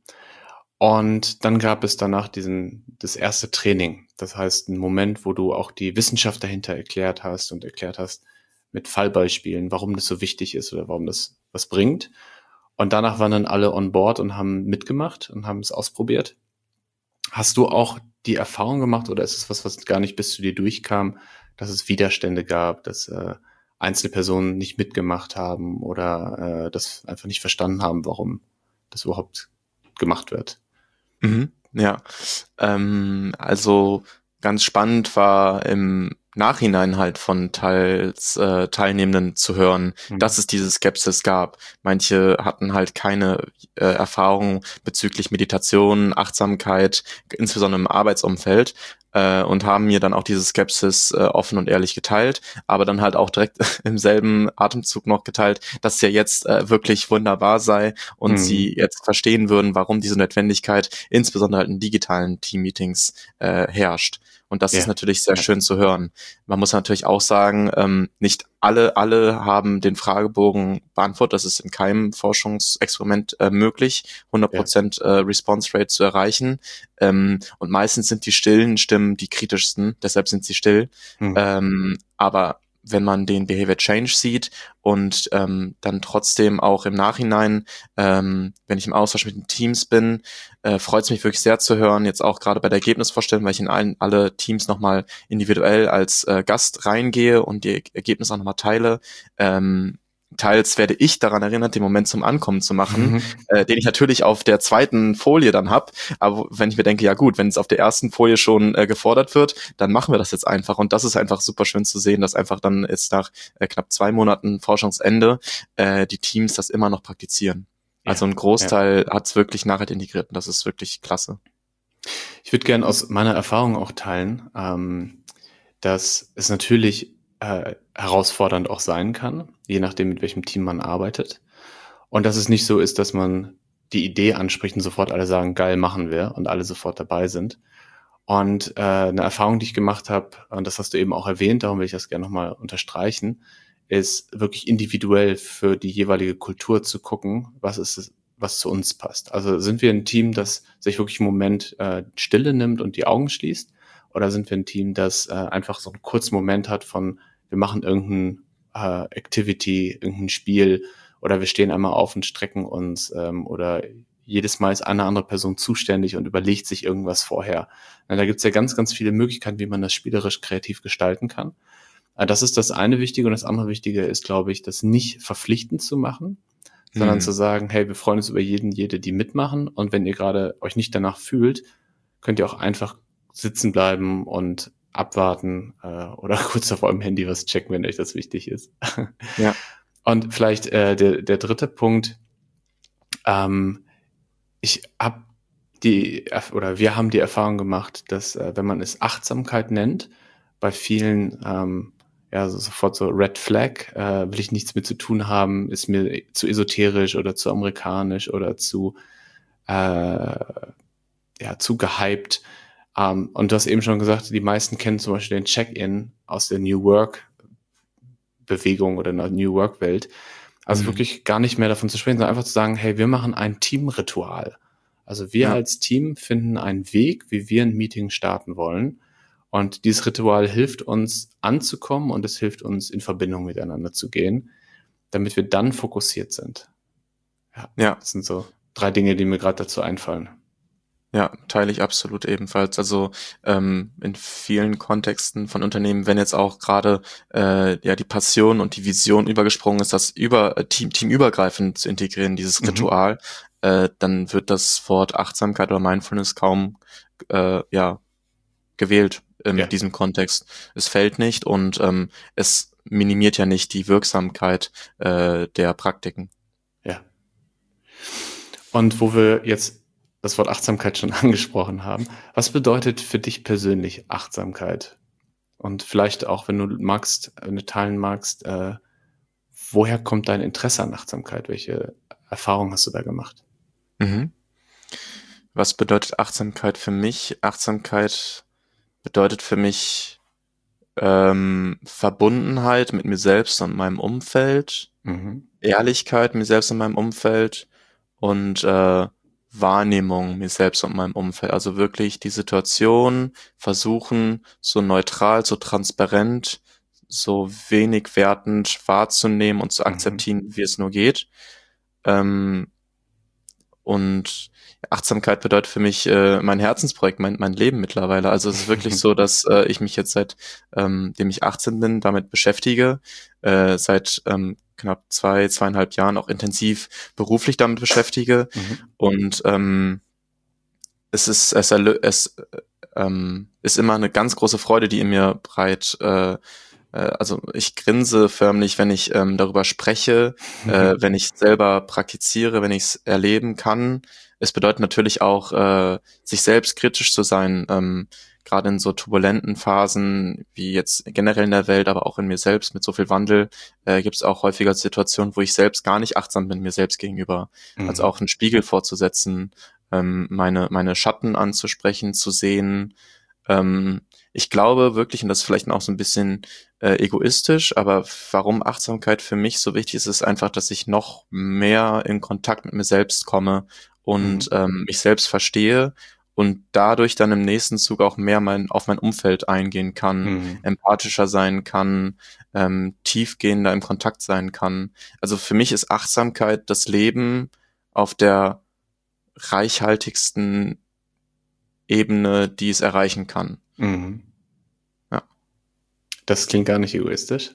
Und dann gab es danach diesen, das erste Training. Das heißt, einen Moment, wo du auch die Wissenschaft dahinter erklärt hast und erklärt hast mit Fallbeispielen, warum das so wichtig ist oder warum das was bringt. Und danach waren dann alle on board und haben mitgemacht und haben es ausprobiert. Hast du auch die Erfahrung gemacht oder ist es was, was gar nicht bis zu dir durchkam, dass es Widerstände gab, dass äh, einzelne Personen nicht mitgemacht haben oder äh, das einfach nicht verstanden haben, warum das überhaupt gemacht wird? Mhm, ja, ähm, also ganz spannend war im Nachhinein halt von teils äh, Teilnehmenden zu hören, Mhm. dass es diese Skepsis gab. Manche hatten halt keine äh, Erfahrung bezüglich Meditation, Achtsamkeit, insbesondere im Arbeitsumfeld, äh, und haben mir dann auch diese Skepsis äh, offen und ehrlich geteilt, aber dann halt auch direkt im selben Atemzug noch geteilt, dass es ja jetzt äh, wirklich wunderbar sei und Mhm. sie jetzt verstehen würden, warum diese Notwendigkeit insbesondere halt in digitalen Teammeetings äh, herrscht. Und das Ja. ist natürlich sehr Ja. schön zu hören. Man muss natürlich auch sagen, ähm, nicht alle, alle haben den Fragebogen beantwortet. Das ist in keinem Forschungsexperiment äh, möglich, hundert Prozent äh, Response Rate zu erreichen. Ähm, und meistens sind die stillen Stimmen die kritischsten, deshalb sind sie still. Mhm. Ähm, aber wenn man den Behavior Change sieht und ähm, dann trotzdem auch im Nachhinein, ähm, wenn ich im Austausch mit den Teams bin, äh, freut es mich wirklich sehr zu hören, jetzt auch gerade bei der Ergebnisvorstellung, weil ich in allen alle Teams nochmal individuell als äh, Gast reingehe und die Ergebnisse auch nochmal teile. Ähm, teils werde ich daran erinnert, den Moment zum Ankommen zu machen, Mhm. äh, den ich natürlich auf der zweiten Folie dann hab. Aber wenn ich mir denke, ja gut, wenn es auf der ersten Folie schon äh, gefordert wird, dann machen wir das jetzt einfach. Und das ist einfach super schön zu sehen, dass einfach dann jetzt nach äh, knapp zwei Monaten Forschungsende äh, die Teams das immer noch praktizieren. Ja. Also ein Großteil ja. hat es wirklich nachher integriert und das ist wirklich klasse. Ich würde gerne aus meiner Erfahrung auch teilen, ähm, dass es natürlich äh, herausfordernd auch sein kann, je nachdem, mit welchem Team man arbeitet. Und dass es nicht so ist, dass man die Idee anspricht und sofort alle sagen, geil, machen wir und alle sofort dabei sind. Und äh, eine Erfahrung, die ich gemacht habe, und das hast du eben auch erwähnt, darum will ich das gerne nochmal unterstreichen, ist wirklich individuell für die jeweilige Kultur zu gucken, was ist es, was zu uns passt. Also sind wir ein Team, das sich wirklich einen Moment äh, Stille nimmt und die Augen schließt? Oder sind wir ein Team, das äh, einfach so einen kurzen Moment hat von, wir machen irgendein äh, Activity, irgendein Spiel oder wir stehen einmal auf und strecken uns ähm, oder jedes Mal ist eine andere Person zuständig und überlegt sich irgendwas vorher. Na, da gibt's ja ganz, ganz viele Möglichkeiten, wie man das spielerisch kreativ gestalten kann. Äh, das ist das eine Wichtige und das andere Wichtige ist, glaube ich, das nicht verpflichtend zu machen, sondern Hm. zu sagen, hey, wir freuen uns über jeden, jede, die mitmachen und wenn ihr gerade euch nicht danach fühlt, könnt ihr auch einfach sitzen bleiben und abwarten äh, oder kurz auf eurem Handy was checken, wenn euch das wichtig ist. Ja. Und vielleicht äh, der, der dritte Punkt, ähm, ich habe die, oder wir haben die Erfahrung gemacht, dass äh, wenn man es Achtsamkeit nennt bei vielen ähm, ja so sofort so Red Flag, äh, will ich nichts mit zu tun haben, ist mir zu esoterisch oder zu amerikanisch oder zu äh, ja zu gehypt. Um, und du hast eben schon gesagt, die meisten kennen zum Beispiel den Check-in aus der New Work-Bewegung oder der New Work-Welt. Also mhm. wirklich gar nicht mehr davon zu sprechen, sondern einfach zu sagen, hey, wir machen ein Teamritual. Also wir ja. als Team finden einen Weg, wie wir ein Meeting starten wollen. Und dieses Ritual hilft uns anzukommen und es hilft uns in Verbindung miteinander zu gehen, damit wir dann fokussiert sind. Ja, ja. Das sind so drei Dinge, die mir gerade dazu einfallen. Ja, teile ich absolut ebenfalls. Also ähm, in vielen Kontexten von Unternehmen, wenn jetzt auch gerade äh, ja die Passion und die Vision übergesprungen ist, das über äh, Team teamübergreifend zu integrieren, dieses Ritual, mhm. äh, dann wird das Wort Achtsamkeit oder Mindfulness kaum äh, ja gewählt in ja. diesem Kontext. Es fällt nicht und ähm, es minimiert ja nicht die Wirksamkeit äh, der Praktiken. Ja. Und wo wir jetzt das Wort Achtsamkeit schon angesprochen haben. Was bedeutet für dich persönlich Achtsamkeit? Und vielleicht auch, wenn du magst, wenn du teilen magst, äh, woher kommt dein Interesse an Achtsamkeit? Welche Erfahrungen hast du da gemacht? Mhm. Was bedeutet Achtsamkeit für mich? Achtsamkeit bedeutet für mich ähm, Verbundenheit mit mir selbst und meinem Umfeld, mhm. Ehrlichkeit mit mir selbst und meinem Umfeld und äh, Wahrnehmung mir selbst und meinem Umfeld. Also wirklich die Situation versuchen, so neutral, so transparent, so wenig wertend wahrzunehmen und zu akzeptieren, mhm. wie es nur geht. Ähm, und Achtsamkeit bedeutet für mich äh, mein Herzensprojekt, mein, mein Leben mittlerweile. Also es ist wirklich so, dass äh, ich mich jetzt seit ähm, dem ich achtzehn bin, damit beschäftige, äh, seit ähm, knapp zwei, zweieinhalb Jahren auch intensiv beruflich damit beschäftige. Mhm. Und ähm, es ist es, es ähm, ist immer eine ganz große Freude, die in mir breit äh, also ich grinse förmlich, wenn ich ähm, darüber spreche, mhm. äh, wenn ich selber praktiziere, wenn ich es erleben kann. Es bedeutet natürlich auch, äh, sich selbst kritisch zu sein, ähm, gerade in so turbulenten Phasen wie jetzt generell in der Welt, aber auch in mir selbst mit so viel Wandel, äh, gibt es auch häufiger Situationen, wo ich selbst gar nicht achtsam bin mir selbst gegenüber. Mhm. Also auch einen Spiegel vorzusetzen, ähm, meine meine Schatten anzusprechen, zu sehen. Ähm, ich glaube wirklich, und das ist vielleicht auch so ein bisschen äh, egoistisch, aber warum Achtsamkeit für mich so wichtig ist, ist einfach, dass ich noch mehr in Kontakt mit mir selbst komme und mhm. ähm, mich selbst verstehe und dadurch dann im nächsten Zug auch mehr mein, auf mein Umfeld eingehen kann, mhm. empathischer sein kann, ähm, tiefgehender im Kontakt sein kann. Also für mich ist Achtsamkeit das Leben auf der reichhaltigsten Ebene, die es erreichen kann. Mhm. Ja. Das klingt gar nicht egoistisch,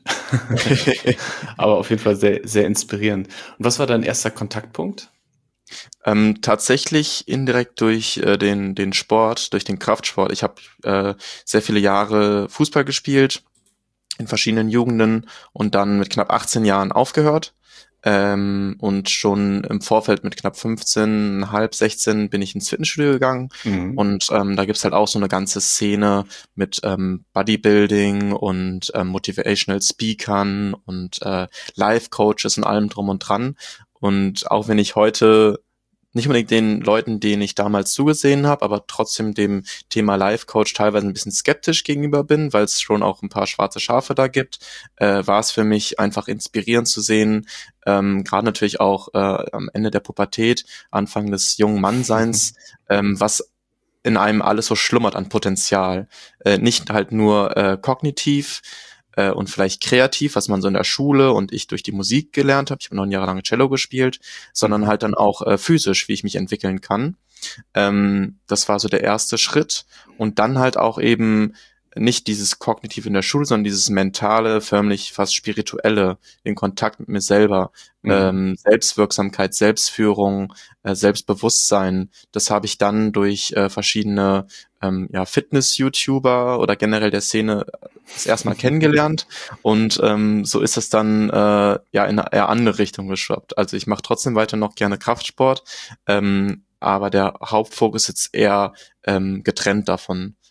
aber auf jeden Fall sehr, sehr inspirierend. Und was war dein erster Kontaktpunkt? Ähm, tatsächlich indirekt durch äh, den den Sport, durch den Kraftsport. Ich habe äh, sehr viele Jahre Fußball gespielt in verschiedenen Jugenden und dann mit knapp achtzehn Jahren aufgehört. Ähm, und schon im Vorfeld mit knapp fünfzehn, halb sechzehn bin ich ins Fitnessstudio gegangen mhm. und ähm, da gibt's halt auch so eine ganze Szene mit ähm, Bodybuilding und ähm, Motivational Speakern und äh, Life-Coaches und allem drum und dran. Und auch wenn ich heute nicht unbedingt den Leuten, denen ich damals zugesehen habe, aber trotzdem dem Thema Life-Coach teilweise ein bisschen skeptisch gegenüber bin, weil es schon auch ein paar schwarze Schafe da gibt, äh, war es für mich einfach inspirierend zu sehen, ähm, gerade natürlich auch äh, am Ende der Pubertät, Anfang des jungen Mannseins, ähm, was in einem alles so schlummert an Potenzial. Äh, nicht halt nur äh, kognitiv, und vielleicht kreativ, was man so in der Schule und ich durch die Musik gelernt habe. Ich habe neun Jahre lang Cello gespielt, sondern halt dann auch äh, physisch, wie ich mich entwickeln kann. Ähm, das war so der erste Schritt. Und dann halt auch eben nicht dieses Kognitive in der Schule, sondern dieses mentale, förmlich fast spirituelle, in Kontakt mit mir selber, mhm. ähm, Selbstwirksamkeit, Selbstführung, äh, Selbstbewusstsein. Das habe ich dann durch äh, verschiedene ähm, ja, Fitness-YouTuber oder generell der Szene das erste Mal kennengelernt und ähm, so ist es dann äh, ja in eine eher andere Richtung geschwappt. Also ich mache trotzdem weiter noch gerne Kraftsport, ähm, aber der Hauptfokus ist jetzt eher ähm, getrennt davon.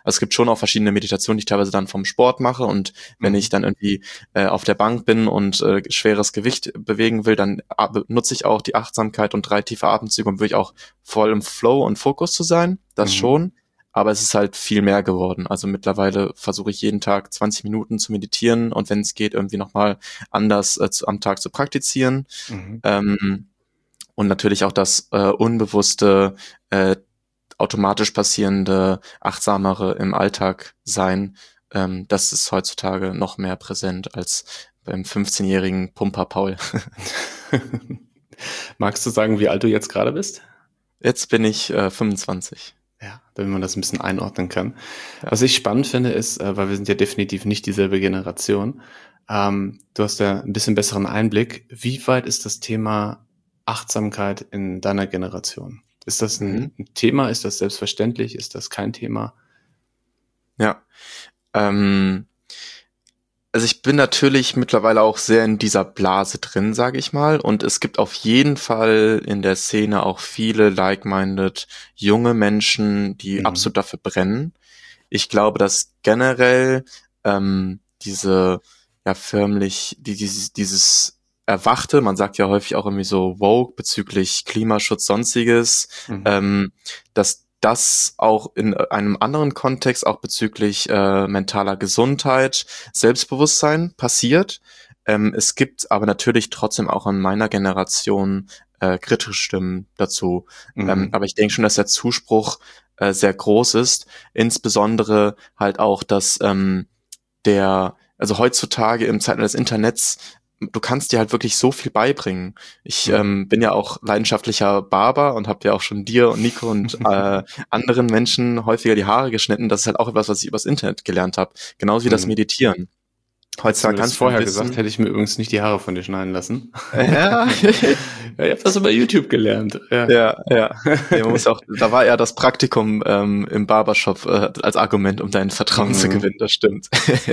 Also es gibt schon auch verschiedene Meditationen, die ich teilweise dann vom Sport mache, und wenn mhm. ich dann irgendwie äh, auf der Bank bin und äh, schweres Gewicht bewegen will, dann nutze ich auch die Achtsamkeit und drei tiefe Atemzüge, um wirklich auch voll im Flow und Fokus zu sein. Das mhm. schon. Aber es ist halt viel mehr geworden. Also mittlerweile versuche ich jeden Tag zwanzig Minuten zu meditieren und wenn es geht, irgendwie nochmal anders äh, zu, am Tag zu praktizieren. Mhm. Ähm, und natürlich auch das äh, unbewusste, äh, automatisch passierende, achtsamere im Alltag sein. Ähm, das ist heutzutage noch mehr präsent als beim fünfzehnjährigen Pumper Paul. Magst du sagen, wie alt du jetzt gerade bist? Jetzt bin ich äh, fünfundzwanzig. Ja, damit man das ein bisschen einordnen kann. Ja. Was ich spannend finde, ist, äh, weil wir sind ja definitiv nicht dieselbe Generation, ähm, du hast ja ein bisschen besseren Einblick. Wie weit ist das Thema Achtsamkeit in deiner Generation? Ist das ein, mhm. ein Thema? Ist das selbstverständlich? Ist das kein Thema? Ja, ähm, also ich bin natürlich mittlerweile auch sehr in dieser Blase drin, sage ich mal. Und es gibt auf jeden Fall in der Szene auch viele like-minded junge Menschen, die mhm. absolut dafür brennen. Ich glaube, dass generell ähm, diese, ja förmlich, die, dieses, dieses Erwachte, man sagt ja häufig auch irgendwie so woke bezüglich Klimaschutz, sonstiges, mhm. ähm, dass das auch in einem anderen Kontext, auch bezüglich äh, mentaler Gesundheit, Selbstbewusstsein passiert. Ähm, es gibt aber natürlich trotzdem auch in meiner Generation äh, kritische Stimmen dazu. Mhm. Ähm, aber ich denke schon, dass der Zuspruch äh, sehr groß ist. Insbesondere halt auch, dass ähm, der, also heutzutage im Zeitalter des Internets, du kannst dir halt wirklich so viel beibringen. Ich mhm. ähm, bin ja auch leidenschaftlicher Barber und habe ja auch schon dir und Nico und äh, anderen Menschen häufiger die Haare geschnitten. Das ist halt auch etwas, was ich übers Internet gelernt habe. Genauso wie mhm. das Meditieren. Heutzutage kannst du vorher wissen, gesagt, hätte ich mir übrigens nicht die Haare von dir schneiden lassen. Ja, ja ich habe das über YouTube gelernt. Ja, ja. ja. ja man muss auch, da war eher das Praktikum ähm, im Barbershop äh, als Argument, um dein Vertrauen mhm. zu gewinnen. Das stimmt.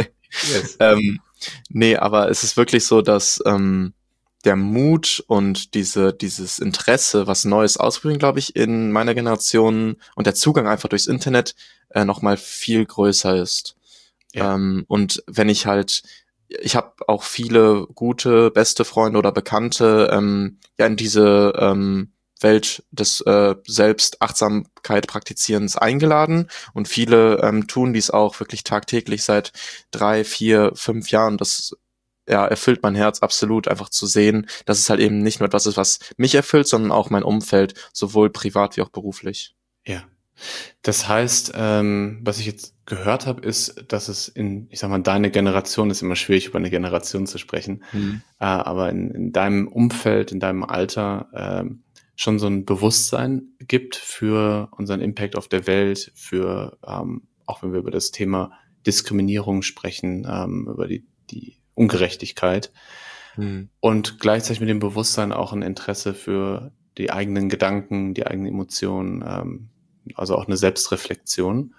Yes. ähm, nee, aber es ist wirklich so, dass ähm, der Mut und diese dieses Interesse, was Neues ausprobieren, glaube ich, in meiner Generation und der Zugang einfach durchs Internet äh, nochmal viel größer ist. Ja. Ähm, und wenn ich halt, ich habe auch viele gute, beste Freunde oder Bekannte ähm, ja in diese ähm, Welt des äh, Selbstachtsamkeit Praktizierens eingeladen und viele ähm, tun dies auch wirklich tagtäglich seit drei, vier, fünf Jahren. Das ja erfüllt mein Herz absolut, einfach zu sehen, dass es halt eben nicht nur etwas ist, was mich erfüllt, sondern auch mein Umfeld, sowohl privat wie auch beruflich. Ja. Das heißt, ähm, was ich jetzt gehört habe, ist, dass es in, ich sag mal, deine Generation, ist immer schwierig, über eine Generation zu sprechen, mhm. äh, aber in, in deinem Umfeld, in deinem Alter äh, schon so ein Bewusstsein gibt für unseren Impact auf der Welt, für, ähm, auch wenn wir über das Thema Diskriminierung sprechen, ähm, über die, die Ungerechtigkeit mhm. und gleichzeitig mit dem Bewusstsein auch ein Interesse für die eigenen Gedanken, die eigenen Emotionen, ähm, also auch eine Selbstreflexion.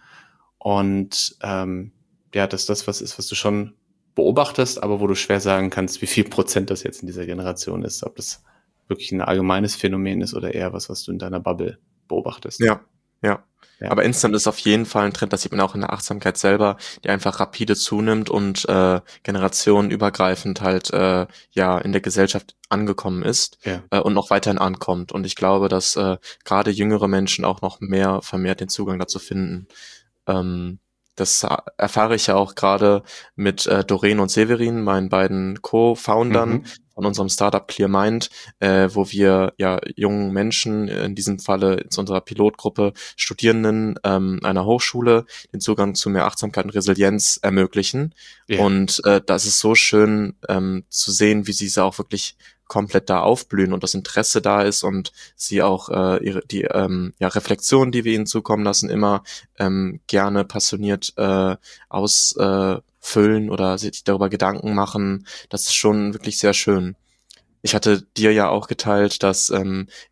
Und ähm, ja, dass das was ist, was du schon beobachtest, aber wo du schwer sagen kannst, wie viel Prozent das jetzt in dieser Generation ist, ob das wirklich ein allgemeines Phänomen ist oder eher was, was du in deiner Bubble beobachtest. Ja, ja. Ja. Aber instant ist auf jeden Fall ein Trend, das sieht man auch in der Achtsamkeit selber, die einfach rapide zunimmt und äh, generationenübergreifend halt äh, ja in der Gesellschaft angekommen ist ja. äh, und noch weiterhin ankommt. Und ich glaube, dass äh, gerade jüngere Menschen auch noch mehr vermehrt den Zugang dazu finden. Ähm, das erfahre ich ja auch gerade mit äh, Doreen und Severin, meinen beiden Co-Foundern mhm. von unserem Startup Clear Mind, äh, wo wir ja jungen Menschen, in diesem Falle zu unserer Pilotgruppe Studierenden ähm, einer Hochschule, den Zugang zu mehr Achtsamkeit und Resilienz ermöglichen. Yeah. Und äh, das ist so schön ähm, zu sehen, wie sie es auch wirklich komplett da aufblühen und das Interesse da ist und sie auch äh, ihre die ähm, ja Reflexionen, die wir ihnen zukommen lassen, immer ähm, gerne passioniert äh, ausfüllen äh, oder sich darüber Gedanken machen. Das ist schon wirklich sehr schön. Ich hatte dir ja auch geteilt, dass ähm,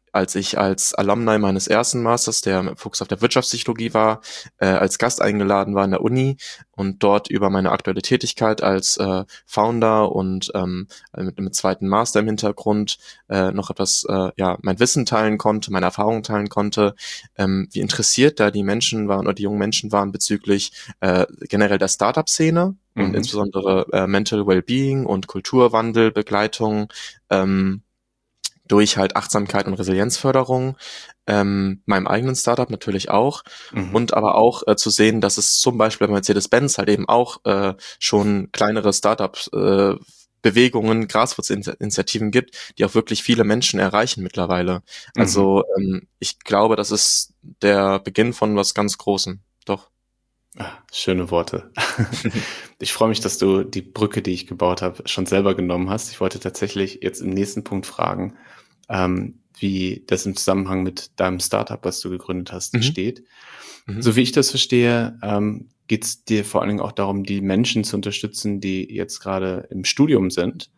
als ich als Alumni meines ersten Masters, der mit Fokus auf der Wirtschaftspsychologie war, äh, als Gast eingeladen war in der Uni und dort über meine aktuelle Tätigkeit als äh, Founder und ähm, mit einem zweiten Master im Hintergrund äh, noch etwas, äh, ja, mein Wissen teilen konnte, meine Erfahrungen teilen konnte, ähm, wie interessiert da die Menschen waren oder die jungen Menschen waren bezüglich äh, generell der Startup-Szene und Mhm. insbesondere äh, Mental Wellbeing und Kulturwandel, Begleitung, ähm, durch halt Achtsamkeit und Resilienzförderung, ähm, meinem eigenen Startup natürlich auch, Mhm. und aber auch äh, zu sehen, dass es zum Beispiel bei Mercedes-Benz halt eben auch äh, schon kleinere Startups, äh, Bewegungen, Graswurzelinitiativen gibt, die auch wirklich viele Menschen erreichen mittlerweile. Mhm. Also ähm, ich glaube, das ist der Beginn von was ganz Großem. Doch. Ah, schöne Worte. Ich freue mich, dass du die Brücke, die ich gebaut habe, schon selber genommen hast. Ich wollte tatsächlich jetzt im nächsten Punkt fragen, ähm, wie das im Zusammenhang mit deinem Startup, was du gegründet hast, Mhm. steht. Mhm. So wie ich das verstehe, ähm, geht es dir vor allen Dingen auch darum, die Menschen zu unterstützen, die jetzt gerade im Studium sind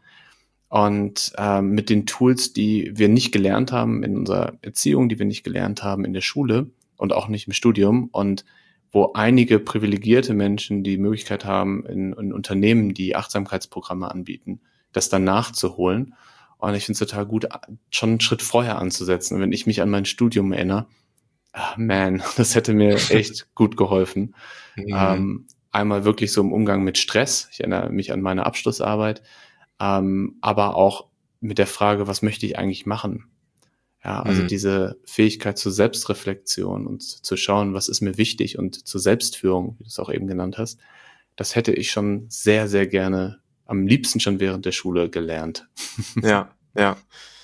und ähm, mit den Tools, die wir nicht gelernt haben in unserer Erziehung, die wir nicht gelernt haben in der Schule und auch nicht im Studium, und wo einige privilegierte Menschen die Möglichkeit haben, in, in Unternehmen, die Achtsamkeitsprogramme anbieten, das dann nachzuholen. Und ich finde es total gut, schon einen Schritt vorher anzusetzen. Und wenn ich mich an mein Studium erinnere, ah, man, das hätte mir echt gut geholfen. Mhm. Ähm, einmal wirklich so im Umgang mit Stress. Ich erinnere mich an meine Abschlussarbeit, ähm, aber auch mit der Frage, was möchte ich eigentlich machen? Ja, also Mhm. diese Fähigkeit zur Selbstreflexion und zu schauen, was ist mir wichtig, und zur Selbstführung, wie du es auch eben genannt hast, das hätte ich schon sehr, sehr gerne, am liebsten schon während der Schule gelernt. Ja, ja,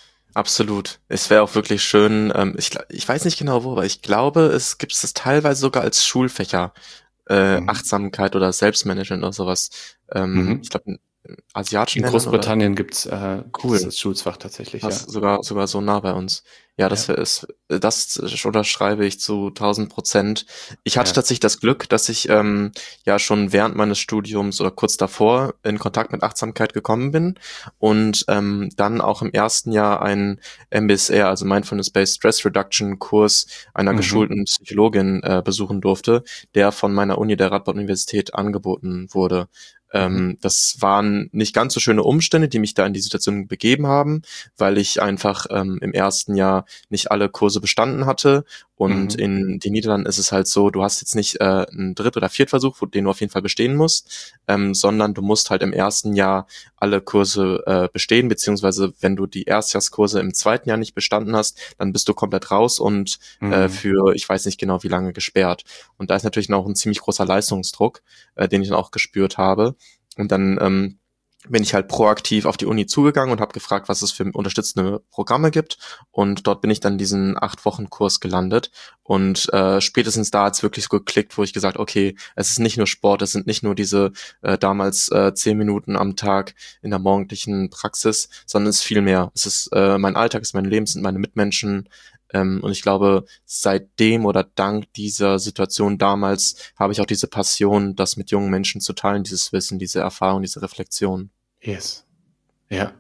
absolut. Es wäre auch wirklich schön, ähm, ich, gla- ich weiß nicht genau wo, aber ich glaube, es gibt es teilweise sogar als Schulfächer, äh, Mhm. Achtsamkeit oder Selbstmanagement oder sowas. Ähm, Mhm. ich glaube, in asiatischen In Ländern oder Großbritannien gibt's äh, das, cool. das Schulfach tatsächlich, Das ja. sogar sogar so nah bei uns. Ja, das Ja, wäre es. Das unterschreibe ich zu tausend Prozent. Ich hatte ja. tatsächlich das Glück, dass ich ähm, ja schon während meines Studiums oder kurz davor in Kontakt mit Achtsamkeit gekommen bin und ähm, dann auch im ersten Jahr einen M B S R, also Mindfulness-Based Stress Reduction Kurs einer Mhm. geschulten Psychologin äh, besuchen durfte, der von meiner Uni, der Radboud-Universität, angeboten wurde. Mhm. Ähm, das waren nicht ganz so schöne Umstände, die mich da in die Situation begeben haben, weil ich einfach ähm, im ersten Jahr nicht alle Kurse bestanden hatte. Und Mhm. in den Niederlanden ist es halt so, du hast jetzt nicht äh, einen Dritt- oder Viertversuch, wo- den du auf jeden Fall bestehen musst, ähm, sondern du musst halt im ersten Jahr alle Kurse äh, bestehen, beziehungsweise wenn du die Erstjahrskurse im zweiten Jahr nicht bestanden hast, dann bist du komplett raus und äh, Mhm. für, ich weiß nicht genau wie lange, gesperrt. Und da ist natürlich noch ein ziemlich großer Leistungsdruck, äh, den ich dann auch gespürt habe. Und dann ähm, bin ich halt proaktiv auf die Uni zugegangen und habe gefragt, was es für unterstützende Programme gibt. Und dort bin ich dann diesen acht Wochen Kurs gelandet. Und äh, spätestens da hat's wirklich so geklickt, wo ich gesagt, okay, es ist nicht nur Sport, es sind nicht nur diese äh, damals äh, zehn Minuten am Tag in der morgendlichen Praxis, sondern es ist viel mehr. Es ist äh, mein Alltag, es ist mein Leben, es sind meine Mitmenschen. Ähm, und ich glaube, seitdem oder dank dieser Situation damals habe ich auch diese Passion, das mit jungen Menschen zu teilen, dieses Wissen, diese Erfahrung, diese Reflexion. Yes. Ja.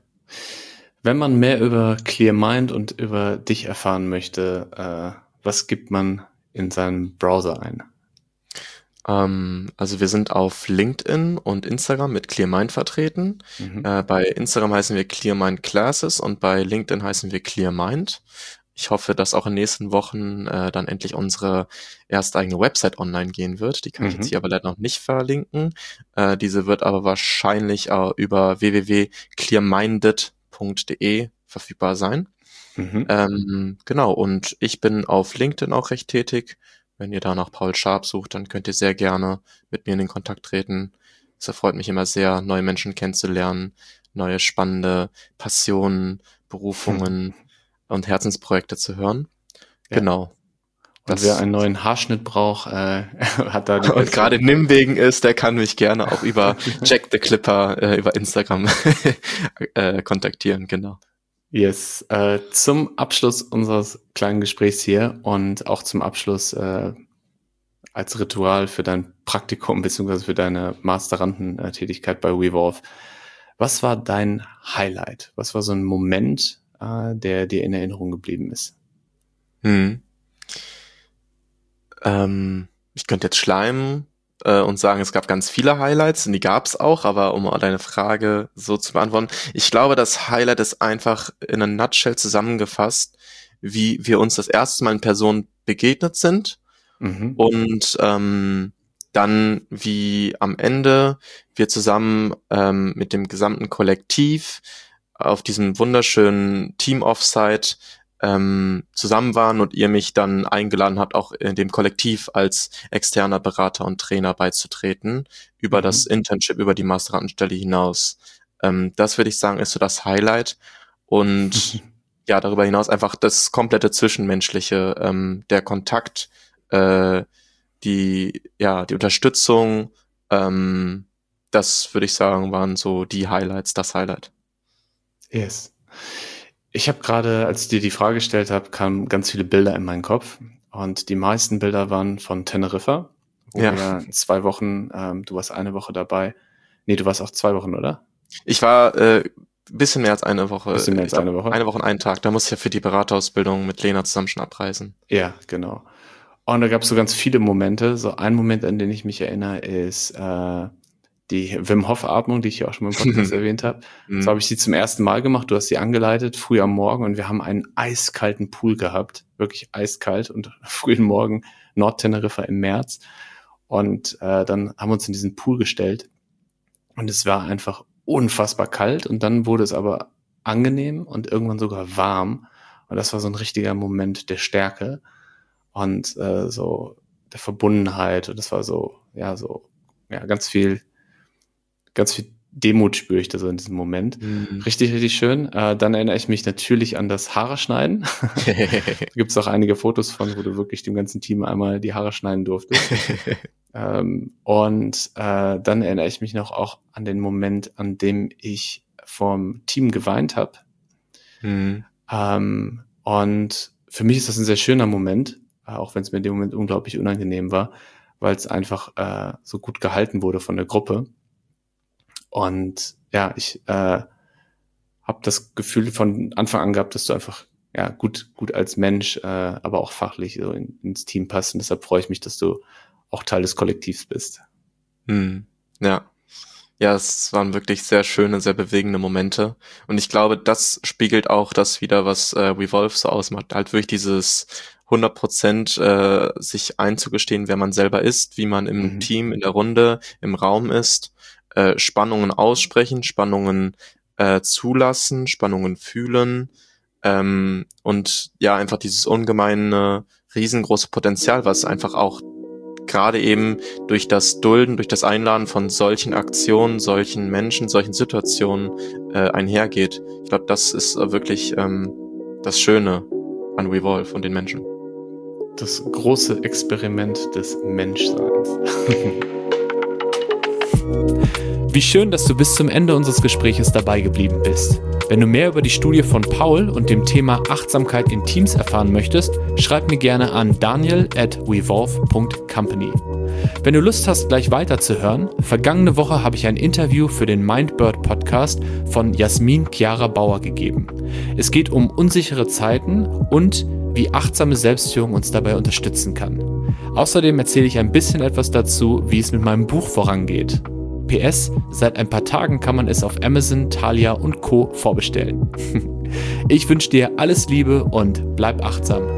Wenn man mehr über Clear Mind und über dich erfahren möchte, äh, was gibt man in seinem Browser ein? Ähm, also wir sind auf LinkedIn und Instagram mit ClearMind vertreten. Mhm. Äh, bei Instagram heißen wir ClearMind Classes und bei LinkedIn heißen wir ClearMind. Ich hoffe, dass auch in den nächsten Wochen äh, dann endlich unsere erste eigene Website online gehen wird. Die kann ich jetzt Mhm. hier aber leider noch nicht verlinken. Äh, diese wird aber wahrscheinlich äh, über w w w punkt clearminded punkt d e verfügbar sein. Mhm. Ähm, genau, und ich bin auf LinkedIn auch recht tätig. Wenn ihr da nach Paul Sharp sucht, dann könnt ihr sehr gerne mit mir in den Kontakt treten. Es erfreut mich immer sehr, neue Menschen kennenzulernen, neue spannende Passionen, Berufungen und Herzensprojekte zu hören. Ja. Genau. Und wer Das einen neuen Haarschnitt braucht, äh, hat da die und beste. gerade in Nimwegen ist, der kann mich gerne auch über Jack the Clipper äh, über Instagram äh, kontaktieren, genau. Yes. Äh, zum Abschluss unseres kleinen Gesprächs hier und auch zum Abschluss äh, als Ritual für dein Praktikum beziehungsweise für deine Masterandentätigkeit bei Wevolve. Was war dein Highlight? Was war so ein Moment, äh, der dir in Erinnerung geblieben ist? Hm. Ähm, ich könnte jetzt schleimen äh, und sagen, es gab ganz viele Highlights, und die gab es auch, aber um deine Frage so zu beantworten, ich glaube, das Highlight ist einfach in einer Nutshell zusammengefasst, wie wir uns das erste Mal in Person begegnet sind. Mhm. Und ähm, dann, wie am Ende wir zusammen ähm, mit dem gesamten Kollektiv auf diesem wunderschönen Team-Offsite ähm, zusammen waren und ihr mich dann eingeladen habt, auch in dem Kollektiv als externer Berater und Trainer beizutreten, über mhm. das Internship, über die Masterandenstelle hinaus. Ähm, das würde ich sagen, ist so das Highlight. Und ja, darüber hinaus einfach das komplette Zwischenmenschliche, ähm, der Kontakt, äh, die, ja, die Unterstützung, ähm, das würde ich sagen, waren so die Highlights, das Highlight. Yes. Ich habe gerade, als ich dir die Frage gestellt habe, kamen ganz viele Bilder in meinen Kopf, und die meisten Bilder waren von Teneriffa, wo ja. wir zwei Wochen, ähm, du warst eine Woche dabei. Nee, du warst auch zwei Wochen, oder? Ich war äh, bisschen mehr als eine Woche. Bisschen mehr als glaub, eine Woche? Eine Woche und einen Tag. Da musste ich ja für die Beraterausbildung mit Lena zusammen schon abreisen. Ja, genau. Und da gab es so ganz viele Momente. So ein Moment, an den ich mich erinnere, ist äh, die Wim Hof Atmung, die ich ja auch schon mal im Podcast erwähnt habe. So habe ich sie zum ersten Mal gemacht. Du hast sie angeleitet, früh am Morgen, und wir haben einen eiskalten Pool gehabt. Wirklich eiskalt, und frühen Morgen Nord-Teneriffa im März. Und äh, dann haben wir uns in diesen Pool gestellt, und es war einfach unfassbar kalt, und dann wurde es aber angenehm und irgendwann sogar warm. Und das war so ein richtiger Moment der Stärke und äh, so der Verbundenheit. Und das war so, ja, so, ja, ganz viel, ganz viel Demut spüre ich da so in diesem Moment. Mhm. Richtig, richtig schön. Äh, dann erinnere ich mich natürlich an das Haare schneiden. Da gibt es auch einige Fotos von, wo du wirklich dem ganzen Team einmal die Haare schneiden durftest. ähm, und äh, dann erinnere ich mich noch auch an den Moment, an dem ich vom Team geweint habe. Mhm. Ähm, und für mich ist das ein sehr schöner Moment, äh, auch wenn es mir in dem Moment unglaublich unangenehm war, weil es einfach äh, so gut gehalten wurde von der Gruppe. Und ja, ich äh, habe das Gefühl von Anfang an gehabt, dass du einfach ja gut gut als Mensch, äh, aber auch fachlich so in, ins Team passt. Und deshalb freue ich mich, dass du auch Teil des Kollektivs bist. Hm, ja. Ja, es waren wirklich sehr schöne, sehr bewegende Momente. Und ich glaube, das spiegelt auch das wieder, was äh, Revolve so ausmacht. Halt wirklich dieses hundert Prozent äh, sich einzugestehen, wer man selber ist, wie man im mhm. Team, in der Runde, im Raum ist. Äh, Spannungen aussprechen, Spannungen äh, zulassen, Spannungen fühlen ähm, und ja, einfach dieses ungemeine, riesengroße Potenzial, was einfach auch gerade eben durch das Dulden, durch das Einladen von solchen Aktionen, solchen Menschen, solchen Situationen äh, einhergeht. Ich glaube, das ist wirklich ähm, das Schöne an Revolve und den Menschen. Das große Experiment des Menschseins. Wie schön, dass du bis zum Ende unseres Gespräches dabei geblieben bist. Wenn du mehr über die Studie von Paul und dem Thema Achtsamkeit in Teams erfahren möchtest, schreib mir gerne an daniel at revolve punkt company. Wenn du Lust hast, gleich weiterzuhören, vergangene Woche habe ich ein Interview für den Mindbird Podcast von Jasmin Chiara Bauer gegeben. Es geht um unsichere Zeiten und wie achtsame Selbstführung uns dabei unterstützen kann. Außerdem erzähle ich ein bisschen etwas dazu, wie es mit meinem Buch vorangeht. P S, seit ein paar Tagen kann man es auf Amazon, Thalia und Co. vorbestellen. Ich wünsche dir alles Liebe und bleib achtsam.